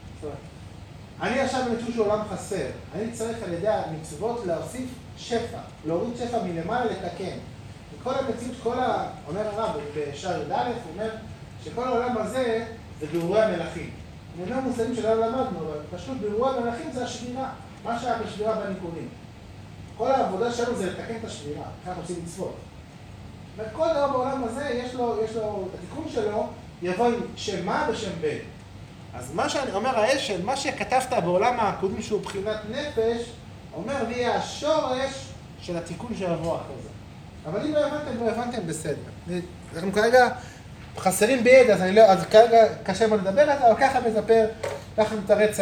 אני עכשיו במציאות של עולם חסר. אני צריך על ידי המצוות להוסיף שפע, להוריד שפע מלמעלה לתקן. וכל המציאות, אומר הרב בשער י"א, הוא אומר שכל העולם הזה זה בירורי המלכים. אני אומר מושגים שלא למדנו, אבל פשוט בירורי המלכים זה השבירה. מה שהיה בשבירה בניקודים. כל העבודה שלנו זה לתקן את השבירה, ככה עושים מצוות. וכל דבר בעולם הזה יש לו את התיקון שלו, יבוא עם שם מה ושם בן. אז מה שאני אומר האשל, מה שכתבת בעולם העקודים שהוא בחינת נפש, אומר לי השורש של התיקון שיבוא אחרי זה. אבל אם לא הבנתם בסדר. אנחנו כרגע חסרים בידע, אז כרגע קשה מה לדבר על זה, אבל ככה מספר, ככה מתרץ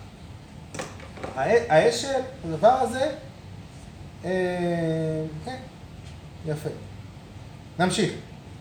האשל, הדבר הזה, כן, יפה. נמשיך.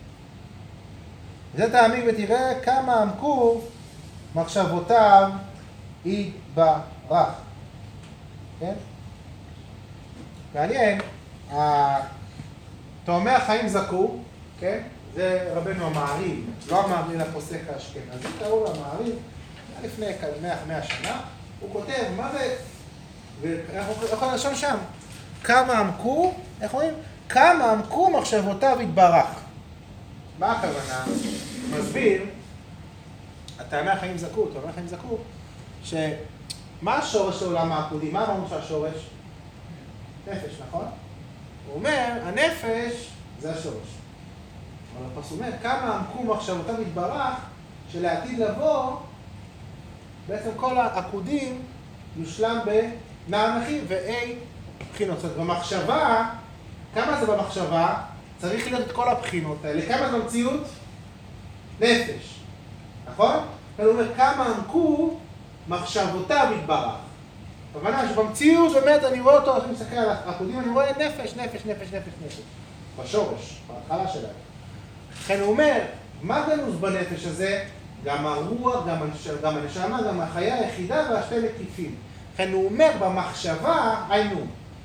זה תעמיק ותראה כמה עמקו מחשבותיו יתברך. כן? מעניין, תאומי החיים זכו, כן? זה רבנו המעריב, לא המעריב הפוסק האשכנזי, קראו לו המעריב, לפני 100 שנה, הוא כותב, מה זה? ואנחנו יכולים לרשום שם, כמה עמקו, איך אומרים? כמה עמקו מחשבותיו יתברך. מה הכוונה? מסביר, תאומי החיים זכו, שמה השורש של עולם העקודים? מה אמרנו שהשורש? נפש, נכון? הוא אומר, הנפש זה השורש. אבל הפסוק אומר, כמה עמקו מחשבותיו יתברך, שלעתיד לבוא, בעצם כל העקודים יושלם בנער נחים ואי בחינות. זאת אומרת, במחשבה, כמה זה במחשבה? צריך להיות את כל הבחינות האלה. כמה זה במציאות? נפש. נכון? הוא אומר, כמה עמקו מחשבותיו יתברך. הכוונה שבמציאות באמת אני רואה אותו, אני מסתכל על העקודים, אני רואה נפש. בשורש, בהתחלה שלהם. לכן הוא אומר, מה גנוז בנפש הזה? גם הרוח, גם הנשמה, גם החיה היחידה והשתי מקיפים. לכן הוא אומר, במחשבה, היינו,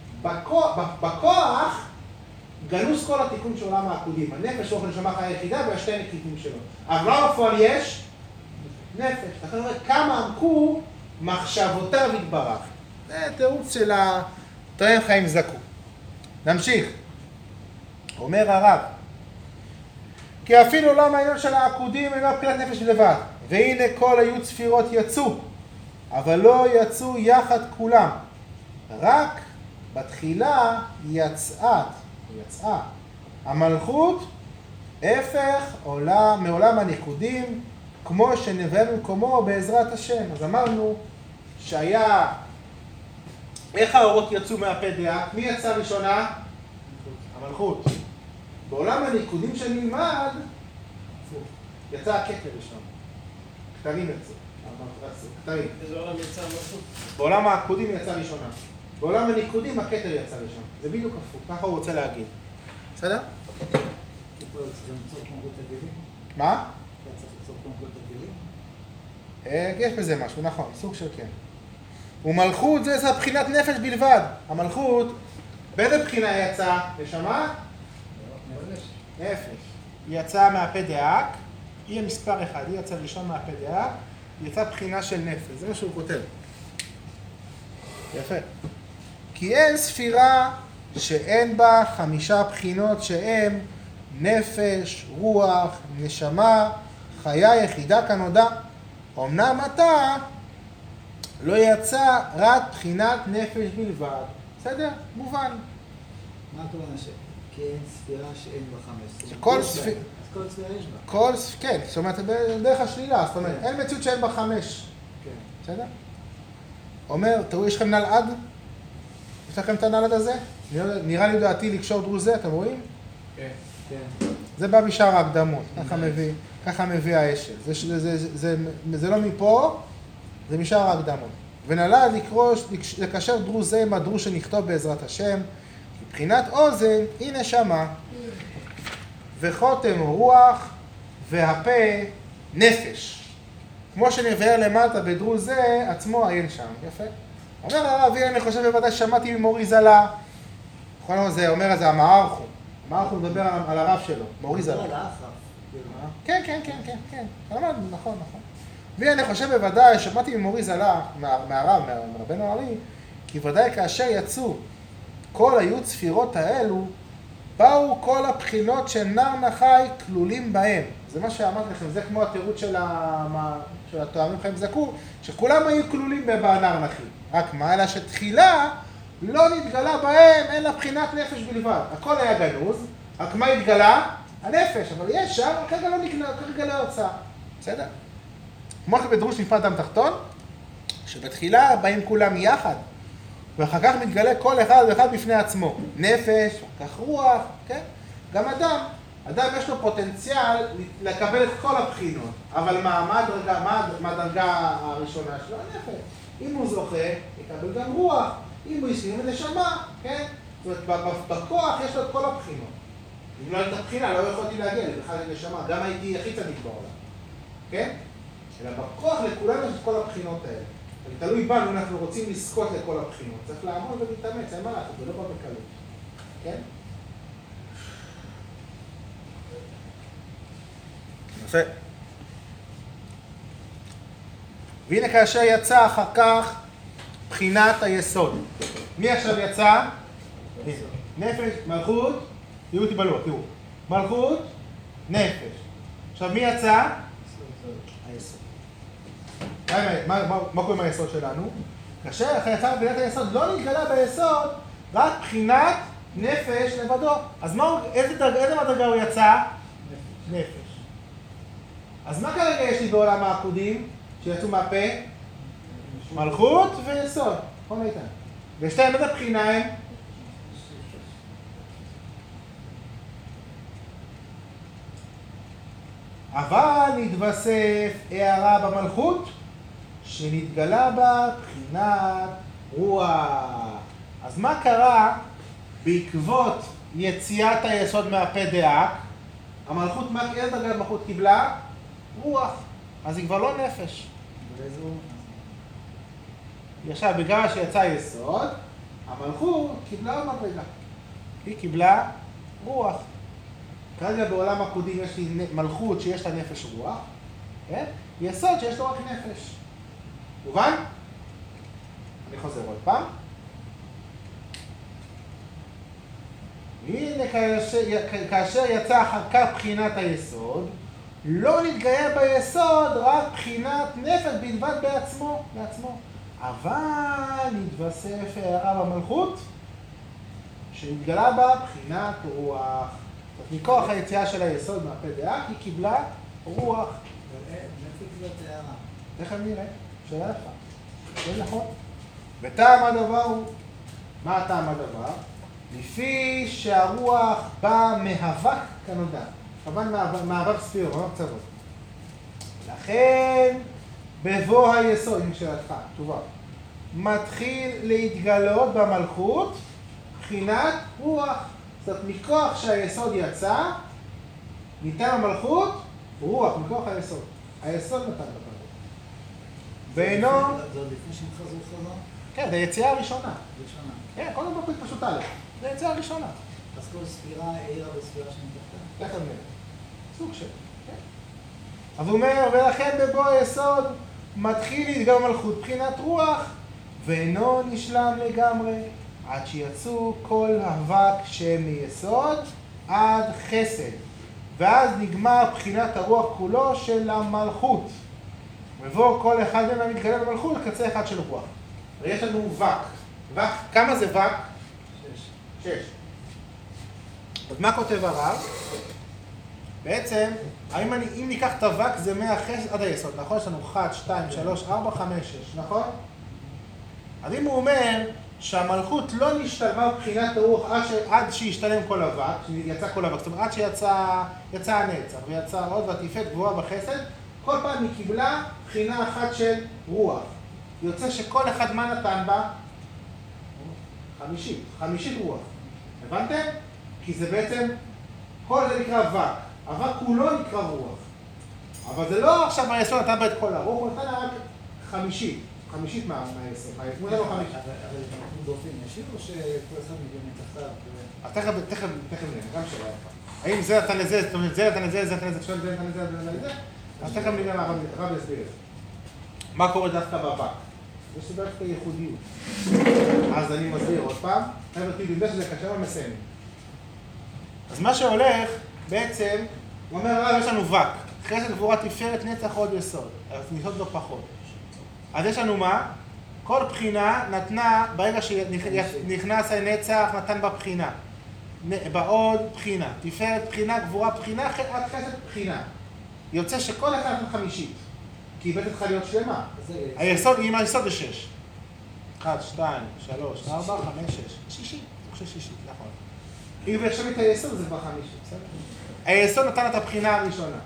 בכוח, גנוז כל התיקון של עולם העקודים. הנפש, רוח, הנשמה, החיה היחידה והשתי מקיפים שלו. אבל לא בפועל יש נפש. לכן הוא אומר, כמה עמקו מחשבותיו יתברך. זה תירוץ של תאומי חיים זכו. נמשיך. אומר הרב, כי אפילו עולם העניין של העקודים אינו בחינת נפש לבד. והנה כל היו צפירות יצאו, אבל לא יצאו יחד כולם. רק בתחילה יצאה. המלכות הפך מעולם הניקודים, כמו שנביא במקומו בעזרת השם. אז אמרנו שהיה, איך האורות יצאו מהפה דעה? מי יצא ראשונה? המלכות. בעולם הניקודים שנלמד, יצא הכתר ראשון. כתרים יצאו. כתרים. איזה עולם יצא המלכות? בעולם העקודים יצא ראשונה. בעולם הניקודים הכתר יצא ראשון. זה בדיוק הפוך, ככה הוא רוצה להגיד. בסדר? מה? יש בזה משהו, נכון, סוג של כן. ומלכות זה בחינת נפש בלבד. המלכות, באיזה בחינה יצא? נשמה? נפש. היא יצאה מהפה דאק, היא המספר אחד, היא יצאה ראשון מהפה דאק, היא יצאה בחינה של נפש, זה מה שהוא כותב. יפה. כי אין ספירה שאין בה 5 בחינות שהם נפש, רוח, נשמה, חיה יחידה כנודע. אמנם אתה לא יצא רק בחינת נפש בלבד. בסדר? מובן. מה הכוונה כי אין ספירה שאין בה 5? שכל ספירה... אז כל ספירה יש בה. כן, זאת אומרת, בדרך השלילה, זאת אומרת, אין מציאות שאין בה 5. כן. בסדר? אומר, תראו, יש לכם נלעד? יש לכם את הנלעד הזה? נראה לי דעתי לקשור דרוזי, אתם רואים? כן. כן. זה בא בשאר ההקדמות, ככה מביא האשל. זה לא מפה, זה משאר ההקדמות. ונלעד לקשר דרוז זה עם הדרוש שנכתוב בעזרת השם, מבחינת אוזן היא נשמה, וחותם רוח, והפה נפש. כמו שנבהר למטה בדרוז זה, עצמו עיין שם. יפה. אומר הרב, אני חושב בוודאי שמעתי ממורי זלה. זה אומר אז המערכו. המערכו מדבר על הרב שלו, מורי זלה. כן. למדנו, נכון. ואני חושב בוודאי, שמעתי ממורי זלה, מהרב, מרבנו ארי, כי ודאי כאשר יצאו כל היו צפירות האלו, באו כל הבחינות של נר נחי כלולים בהם. זה מה שאמרתי לכם, זה כמו התירוץ של התואמים חיים זכו, שכולם היו כלולים בנר נחי. רק מה, אלא שתחילה לא נתגלה בהם, אין לה בחינת נפש בלבד. הכל היה גנוז, רק מה התגלה? הנפש, אבל יש שם, כרגע לא נגלה, כרגע לא יוצא. בסדר? כמו בדרוש נפרד דם תחתון, שבתחילה באים כולם יחד, ואחר כך מתגלה כל אחד ואחד בפני עצמו. נפש, כך רוח, כן? גם אדם יש לו פוטנציאל לקבל את כל הבחינות, אבל מה הדרגה הראשונה שלו? הנפש. אם הוא זוכה, יקבל גם רוח. אם הוא יסכים לנשמה, כן? זאת אומרת, בכוח יש לו את כל הבחינות. אם לא הייתה בחינה, לא יכולתי להגיע לבכלל לנשמה, גם הייתי הכי צדיק בעולם. כן? אלא בכוח לכולנו יש את כל הבחינות האלה. תלוי בנו, אנחנו רוצים לזכות לכל הבחינות. צריך לעמוד ולהתאמץ, אין מה לעשות, זה לא בא בקלות. כן? יפה. והנה כאשר יצא אחר כך בחינת היסוד. מי עכשיו יצא? נפש, מלכות, תראו תבלו, תראו. מלכות, נפש. עכשיו מי יצא? היסוד. מה קורה עם היסוד שלנו? כאשר אחרי יצא בחינת היסוד לא נתגלה ביסוד, רק בחינת נפש לבדו. אז איזה מדרגה הוא יצא? נפש. אז מה כרגע יש לי בעולם העקודים שיצאו מהפה? מלכות ויסוד. נכון איתן? ושתיים איזה בחינה הם? אבל נתווסף הערה במלכות שנתגלה בה בחינת רוח. אז מה קרה בעקבות יציאת היסוד מהפה דאק? המלכות, איזה דרגה המלכות קיבלה? רוח. אז היא כבר לא נפש. עכשיו, בגלל שיצא יסוד, המלכות קיבלה עוד מדרגה. היא קיבלה רוח. כרגע בעולם הקודים יש לי מלכות שיש לה נפש רוח, כן? יסוד שיש לו רק נפש. מובן? אני חוזר עוד פעם. והנה כאשר יצא אחר כך בחינת היסוד, לא נתגלה ביסוד רק בחינת נפש בלבד בעצמו. אבל נתווסף הערה במלכות שנתגלה בה בחינת רוח. מכוח היציאה של היסוד מהפה דאק, היא קיבלה רוח. נפיק זאת הערה. איך אני נראה? שאלה יפה. זה נכון. וטעם הדבר הוא, מה טעם הדבר? לפי שהרוח באה מהאבק כנודע. כמובן מהאבק ספירות, לא קצוות. לכן, בבוא היסוד, עם שאלתך, תשובה, מתחיל להתגלות במלכות בחינת רוח. זאת אומרת, מכוח שהיסוד יצא, ניתן המלכות רוח, מכוח היסוד. היסוד נתן בפרק. ואינו... זה עוד לפני שהם חזרו חזרה? כן, זה היציאה הראשונה. ראשונה. כן, כל דבר פשוט א', זה היציאה הראשונה. אז כל ספירה העירה בספירה שמתחתיה? איך אני? סוג של... אז הוא אומר, ולכן בבוא היסוד מתחיל להתגלות מלכות בחינת רוח, ואינו נשלם לגמרי, עד שיצאו כל אבק שמייסוד עד חסד, ואז נגמר בחינת הרוח כולו של המלכות. ובוא כל אחד מהם מתגלה במלכות לקצה אחד של רוח. ויש לנו וק. כמה זה וק? 6. אז מה כותב הרב? בעצם, אם ניקח את הווק זה מהחסד עד היסוד, נכון? יש לנו 1, 2, 3, 4, 5, 6, נכון? אז אם הוא אומר שהמלכות לא נשתלמה בבחינת הרוח עד שישתלם כל אבק, שיצא כל אבק, זאת אומרת עד שיצא הנצח ויצא עוד והתפארת גבוהה בחסד, כל פעם היא קיבלה בחינה אחת של רוח. יוצא שכל אחד מה נתן בה? חמישית רוח. הבנתם? כי זה בעצם, כל זה נקרא אבק. אבק כולו נקרא רוח. אבל זה לא עכשיו היסוד נתן בה את כל הרוח, הוא נתן לה רק חמישית מהיסוד. הוא נתן לו חמישית. אבל אנחנו באופן ישיר או שכל אחד מבין מתחתיו? אז תכף נראה, גם שאלה יפה. האם זה נתן לזה, זאת אומרת, זה נתן לזה, זה נתן לזה, זה נתן לזה, זה נתן לזה? אז תכף נראה מה הרב יסביר את זה. מה קורה דווקא באבק? יש דווקא ייחודיות. אז אני מסביר עוד פעם. חבר'ה, תדעו שזה קשה ומסיים. אז מה שהולך, בעצם, הוא אומר, הרב, יש לנו וק. חסד גבורה תפארת נצח עוד יסוד. אז ניסוד לא פחות. אז יש לנו מה? כל בחינה נתנה, ברגע שנכנס הנצח, נתן בבחינה. בעוד בחינה. תפארת בחינה, גבורה בחינה, עד חסד בחינה. יוצא שכל אחד נתן חמישית. כי היא בטח צריכה להיות שלמה. היסוד, עם היסוד זה 6. 1, 2, 3, 4, 5, 6. 6. אני חושב 6, נכון. אם עכשיו את היסוד זה כבר 5, בסדר? היסוד נתן את הבחינה הראשונה.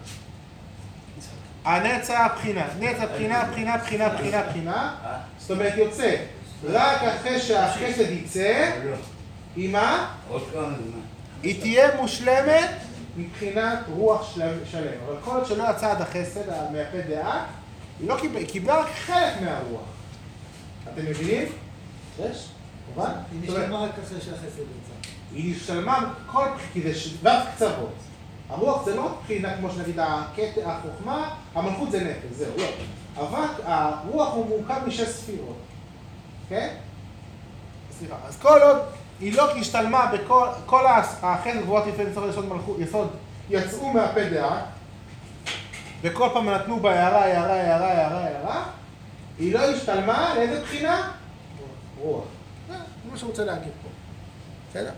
הנצח בחינה. נצח בחינה. זאת אומרת יוצא. רק אחרי שהחסד יצא, היא מה? היא תהיה מושלמת מבחינת רוח שלם. אבל כל עוד שלא יצא עד החסד, מהפה דאק, היא קיבלה רק חלק מהרוח. אתם מבינים? יש? מובן? היא נשלמה רק אחרי שהחסד יצא. היא נשלמה כי זה שבב קצוות. הרוח זה לא בחינה כמו שנגיד החוכמה, המלכות זה נפש, זהו, לא. אבל הרוח הוא מורכב משש ספירות, כן? סליחה, אז כל עוד היא לא השתלמה בכל החסד גבורת תפארת יסוד יצאו מהפה דעה, וכל פעם נתנו בה הערה, היא לא השתלמה לאיזה בחינה? רוח. זה מה שרוצה להגיד פה. בסדר?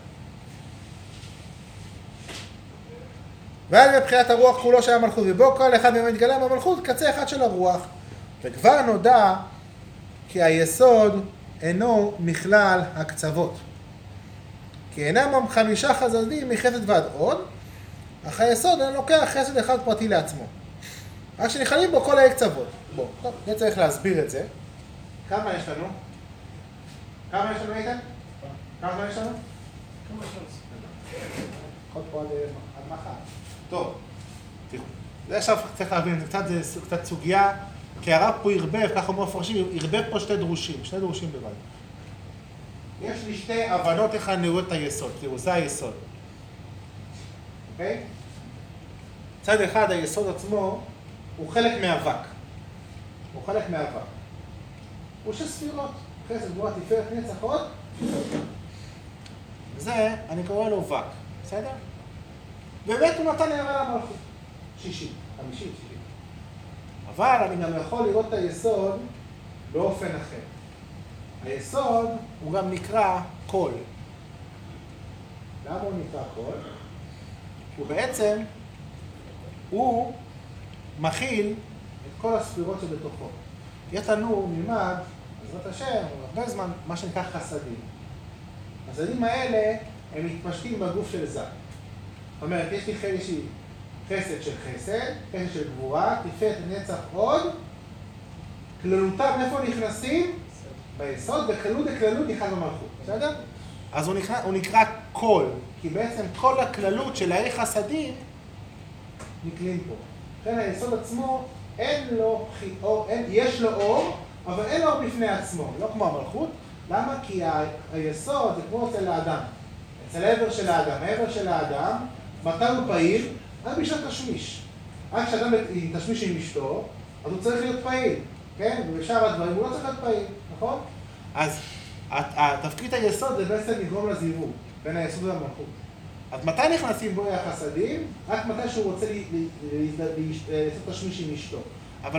ואז מבחינת הרוח כולו של המלכות, ובו כל אחד מהם מתגלה במלכות, קצה אחד של הרוח. וכבר נודע כי היסוד אינו מכלל הקצוות. כי אינם 5 חסדים מחסד ועד עוד, אך היסוד אינו לוקח חסד אחד פרטי לעצמו. רק שנכללים בו כל הקצוות. בוא, טוב, אני צריך להסביר את זה. כמה יש לנו? כמה יש לנו, איתן? כמה יש לנו? כמה שעות? עוד פה עד מחר. טוב, תראו. זה עכשיו צריך להבין, זה קצת סוגיה, כי הרב פה ירבב, ככה אומר מפרשים, ירבב פה שני דרושים בלבד. יש לי שתי הבנות איך אני רואה את היסוד, תראו, זה היסוד. אוקיי? צד אחד, היסוד עצמו, הוא חלק מאבק. הוא 6 ספירות, חסד גבורה תפארת נצח עוד. זה, אני קורא לו וק, בסדר? באמת הוא נתן הערה למלכות. 50. אבל אני גם יכול לראות את היסוד באופן אחר. היסוד הוא גם נקרא קול. למה הוא נקרא קול? הוא בעצם, הוא מכיל את כל הספירות שבתוכו. יש לנו נלמד, בעזרת השם, הרבה זמן, מה שנקרא חסדים. החסדים האלה הם מתפשטים בגוף של זק. זאת אומרת, יש לי חסד של חסד, חסד של גבורה, תפארת נצח עוד, כללותם איפה נכנסים? ביסוד, בכללות נכנס במלכות, בסדר? אז הוא נקרא קול, כי בעצם כל הכללות של הערך חסדים נקלים פה. לכן היסוד עצמו יש לו אור, אבל אין לו אור בפני עצמו, לא כמו המלכות. למה? כי היסוד זה כמו אצל האדם. אצל העבר של האדם, מתי הוא פעיל? רק בשביל תשמיש. רק כשאדם תשמיש עם אשתו, אז הוא צריך להיות פעיל, כן? ובשאר הדברים הוא לא צריך להיות פעיל, נכון? אז התפקיד היסוד זה בעצם לגרום לזיווג בין היסוד והמלכות. אז מתי נכנסים בו החסדים? רק מתי שהוא רוצה לעשות תשמיש עם אשתו. אבל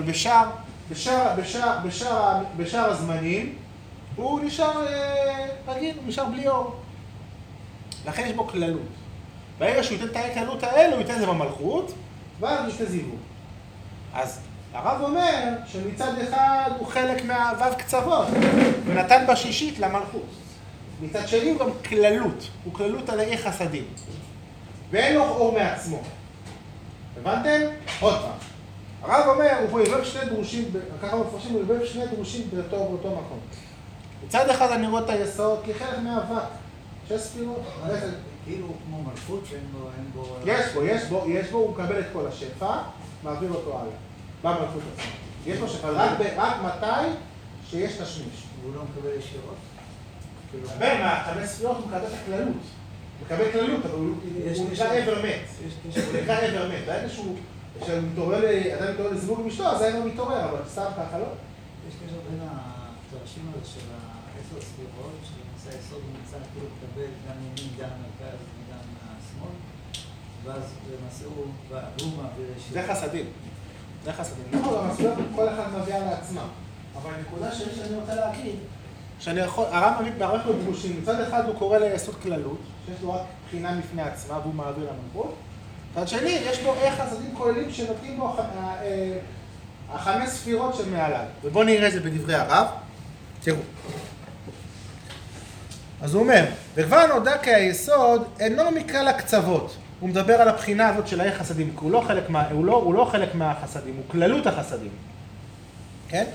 בשאר הזמנים הוא נשאר רגיל, הוא נשאר בלי אור. לכן יש בו כללות. ברגע שהוא ייתן את הכללות האלו, הוא ייתן את זה במלכות, ואז יש את הזיווג. אז הרב אומר שמצד אחד הוא חלק מהו"ב קצוות, ונתן בשישית למלכות. מצד שני הוא גם כללות, הוא כללות על הערך חסדים. ואין לו אור מעצמו. הבנתם? עוד פעם. הרב אומר, הוא פה ירבב 2 דרושים, ככה מפרשים, הוא ירבב 2 דרושים באותו מקום. מצד אחד אני רואה את היסוד כחלק מהאבק, 6 ספירות. כאילו כמו מלכות שאין בו... יש בו, הוא מקבל את כל השפע, מעביר אותו הלאה. במלכות עצמו. יש לו שפע, רק מתי שיש תשמיש. והוא לא מקבל ישירות? בין מה-5 ספירות הוא מקבל את הכללות. הוא מקבל כללות, אבל הוא נקרא עבר מת. הוא נקרא עבר מת. ברגע שאדם מתעורר לזיווג עם אשתו, אז אין לו מתעורר, אבל סתם ככה לא. יש קשר בין התרשים האלה של 10 ספירות, שלמעשה היסוד הוא נמצא כאילו לקבל גם ימין, גם מרכז וגם השמאל, ואז למעשה הוא מעביר ישירות. זה חסדים. נכון, המסורת כל אחד מביאה לעצמה. אבל הנקודה שאני רוצה להגיד, הרב מביא בערך לו דרושים. מצד אחד הוא קורא ליסוד כללות, שיש לו רק בחינה מפני עצמה, והוא מעביר למלכות. מצד שני, יש בו איך חסדים כוללים שנותנים בו 5 ספירות של מעליו. ובואו נראה את זה בדברי הרב. תראו. אז הוא אומר, וכבר נודע כי היסוד אינו מכלל הקצוות. הוא מדבר על הבחינה הזאת של הערך חסדים, כי הוא לא חלק מהחסדים, הוא כללות החסדים. כן?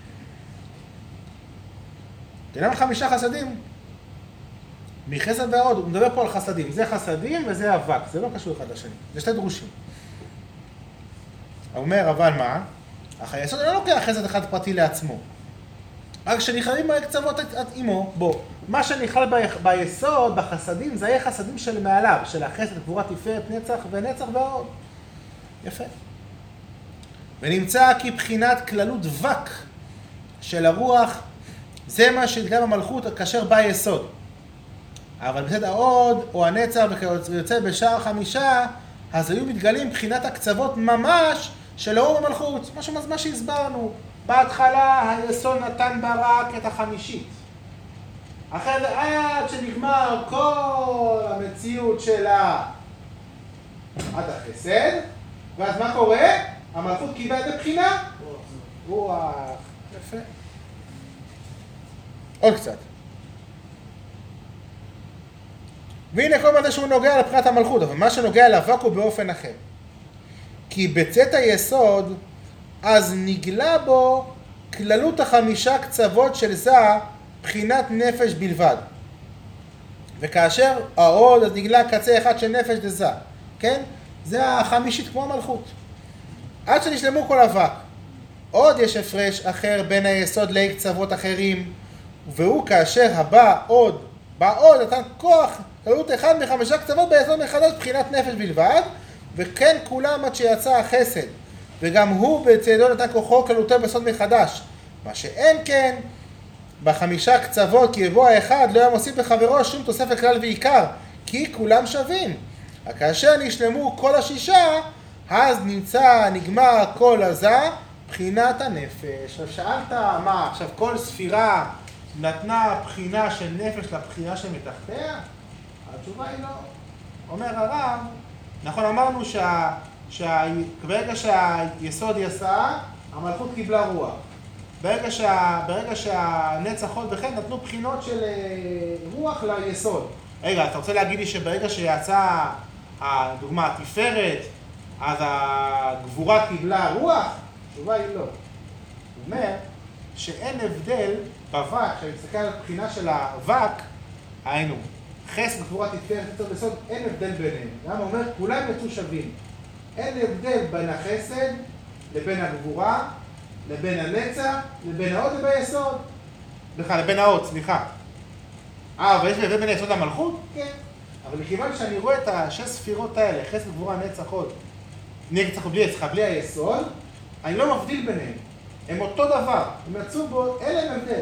אינם 5 חסדים, מחסד ועוד, הוא מדבר פה על חסדים. זה חסדים וזה אבק, זה לא קשור אחד לשני, זה 2 דרושים. הוא אומר, אבל מה? אך היסוד לא לוקח חסד אחד פרטי לעצמו. רק שנכללים בקצוות עמו, בוא. מה שנכלל ביסוד, בחסדים, זה היה חסדים של מעליו, של החסד, גבורה, תפארת, נצח ונצח ועוד. יפה. ונמצא כי בחינת כללות וק של הרוח, זה מה שנתגלה במלכות כאשר בא יסוד. אבל בסד העוד או הנצח ויוצא בשער 5, אז היו מתגלים בחינת הקצוות ממש של האור במלכות. מה שהסברנו. בהתחלה היסוד נתן ברק את החמישית. אחרי זה עד שנגמר כל המציאות שלה עד החסד, ואז מה קורה? המלכות קיבלה את הבחינה? רוח. יפה. עוד קצת. והנה כל מה זה שהוא נוגע לבחינת המלכות, אבל מה שנוגע לאבק הוא באופן אחר. כי בצאת היסוד, אז נגלה בו כללות 5 קצוות של זה, בחינת נפש בלבד. וכאשר העוד, אז נגלה קצה אחד של נפש דזה. כן? זה החמישית כמו המלכות. עד שנשלמו כל אבק. עוד יש הפרש אחר בין היסוד לקצוות אחרים, והוא כאשר הבא עוד נתן כוח, כללות 1 מ5 קצוות ביסוד מחדש בחינת נפש בלבד, וכן כולם עד שיצא החסד. וגם הוא בצדו נתן כוחו כללותו ביסוד מחדש. מה שאין כן, ב5 קצוות, כי יבוא האחד לא היה מוסיף בחברו שום תוספת כלל ועיקר, כי כולם שווים. כאשר נשלמו כל 6, אז נגמר כל הזה, בחינת הנפש. שאלת מה, עכשיו כל ספירה נתנה בחינה של נפש לבחינה שמתחתיה? התשובה היא לא. אומר הרב, נכון, אמרנו ברגע שהיסוד יסע, המלכות קיבלה רוח. ברגע שהנצח עוד וכן נתנו בחינות של רוח ליסוד. רגע, אתה רוצה להגיד לי שברגע שיצא הדוגמה התפארת, אז הגבורה קיבלה רוח? התשובה היא לא. הוא אומר שאין הבדל בווק, כשאני מסתכל על הבחינה של הווק, היינו, חסד, גבורה, תפארת, נצח ויסוד, אין הבדל ביניהם. למה הוא אומר? כולם יצאו שווים. אין הבדל בין החסד לבין הגבורה, לבין הנצח, לבין העוד לבין היסוד. לבין העוד, סליחה. ויש הבדל בין היסוד למלכות? כן. אבל מכיוון שאני רואה את 6 ספירות האלה, חסד, גבורה, נצח, עוד, נצח בלי היסוד, אני לא מבדיל ביניהם. הם אותו דבר. הם יצאו בו, אין להם הבדל.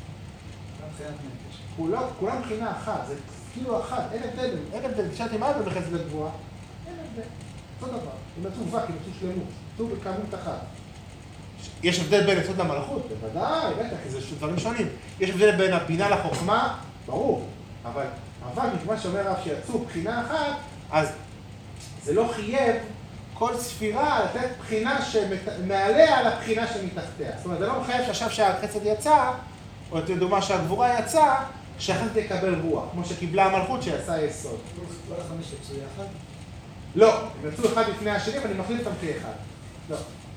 כולם בחינה אחת, זה כאילו אחת, אין הבדל. תשאלתי מה הבדל בחסד לגבורה? אין הבדל. אותו דבר. הם יצאו וק, הם יצאו שלמות. יצאו בכמות אחת. יש הבדל בין יסוד למלכות? בוודאי, בטח, זה דברים שונים. יש הבדל בין הבינה לחוכמה? ברור. אבל מכיוון שאומר רב שיצאו בחינה אחת, אז זה לא חייב כל ספירה לתת בחינה שמעליה על הבחינה שמתחתיה. זאת אומרת, זה לא מחייב שעכשיו שהחסד יצא, או לדוגמה שהגבורה יצא, שהחסד יקבל רוח, כמו שקיבלה המלכות שיצא היסוד. כל 5 יצאו יחד? לא, הם יצאו אחד לפני השני, ואני מחליף אותם כאחד. לא.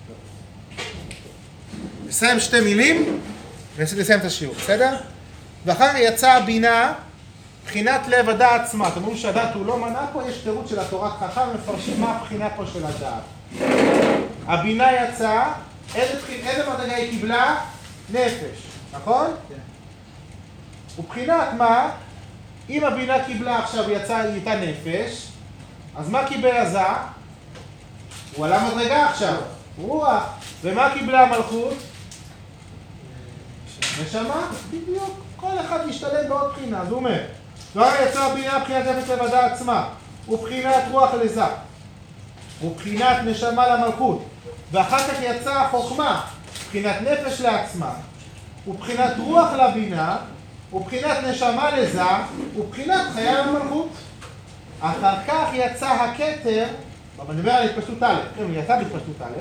נסיים 2 מילים, ונסיים את השיעור, בסדר? ואחר כך יצאה הבינה, בחינת לב הדעת עצמה. אתם אומרים שהדעת הוא לא מנה פה, יש תירוץ של התורת חכם, מפרשים מה הבחינה פה של הדעת. הבינה יצאה, איזה מדרגה היא קיבלה? נפש, נכון? כן. ובחינת מה? אם הבינה קיבלה עכשיו, היא הייתה נפש, אז מה קיבל הזה? הוא עלה מדרגה עכשיו, רוח. ומה קיבלה המלכות? נשמה? בדיוק. כל אחד משתלם בעוד בחינה. אז הוא אומר, כבר יצאה הבינה בחינת נפש לבדה עצמה, ובחינת רוח לזה, ובחינת נשמה למלכות, ואחר כך יצאה החוכמה, בחינת נפש לעצמה, ובחינת רוח לבינה, ובחינת נשמה לזה, ובחינת חיה למלכות. אחר כך יצא הכתר, אבל נדבר על התפשטות א', הוא יצא בהתפשטות א',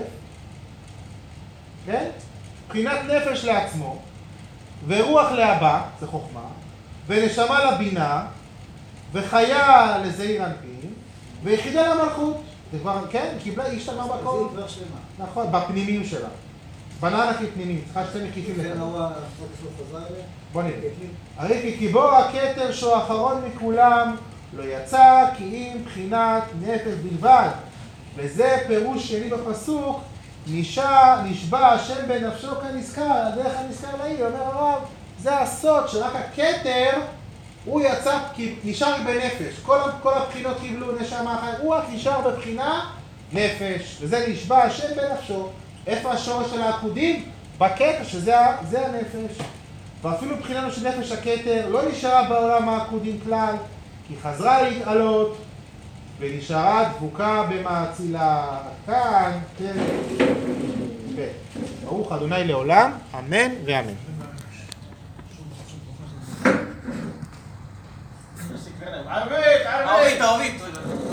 כן? בחינת נפש לעצמו, ורוח להבא, זה חוכמה, ונשמה לבינה, וחיה לזעיר אנפין, ויחידה למלכות. זה כבר, כן, קיבלה, היא השתלמה בכל. זה כבר שלמה. נכון, בפנימיים שלה. בננה כפנימיים, צריכה 2 מקיפים זה לכאן. נורא, החוק שלו חזר אליה. בוא נראה. הרי כי בו הכתר שהוא האחרון מכולם, לא יצא כי אם בחינת נפש בלבד. וזה פירוש שני בפסוק, נשבע השם בנפשו כנזכר, על דרך הנזכר לעיל, אומר הרב, זה הסוד שרק הכתר, הוא יצא, נשאר בנפש, כל הבחינות קיבלו נשמה אחת, הוא רק נשאר בבחינה נפש, וזה נשבע השם בנפשו. איפה השורש של העקודים? בכתר, שזה הנפש. ואפילו מבחינה של נפש הכתר לא נשארה בעולם העקודים כלל, כי חזרה להתעלות ונשארה דבוקה במאצילה. כאן, כן, ברוך אדוני לעולם, אמן ואמן. ערבית, ערבית. ערבית.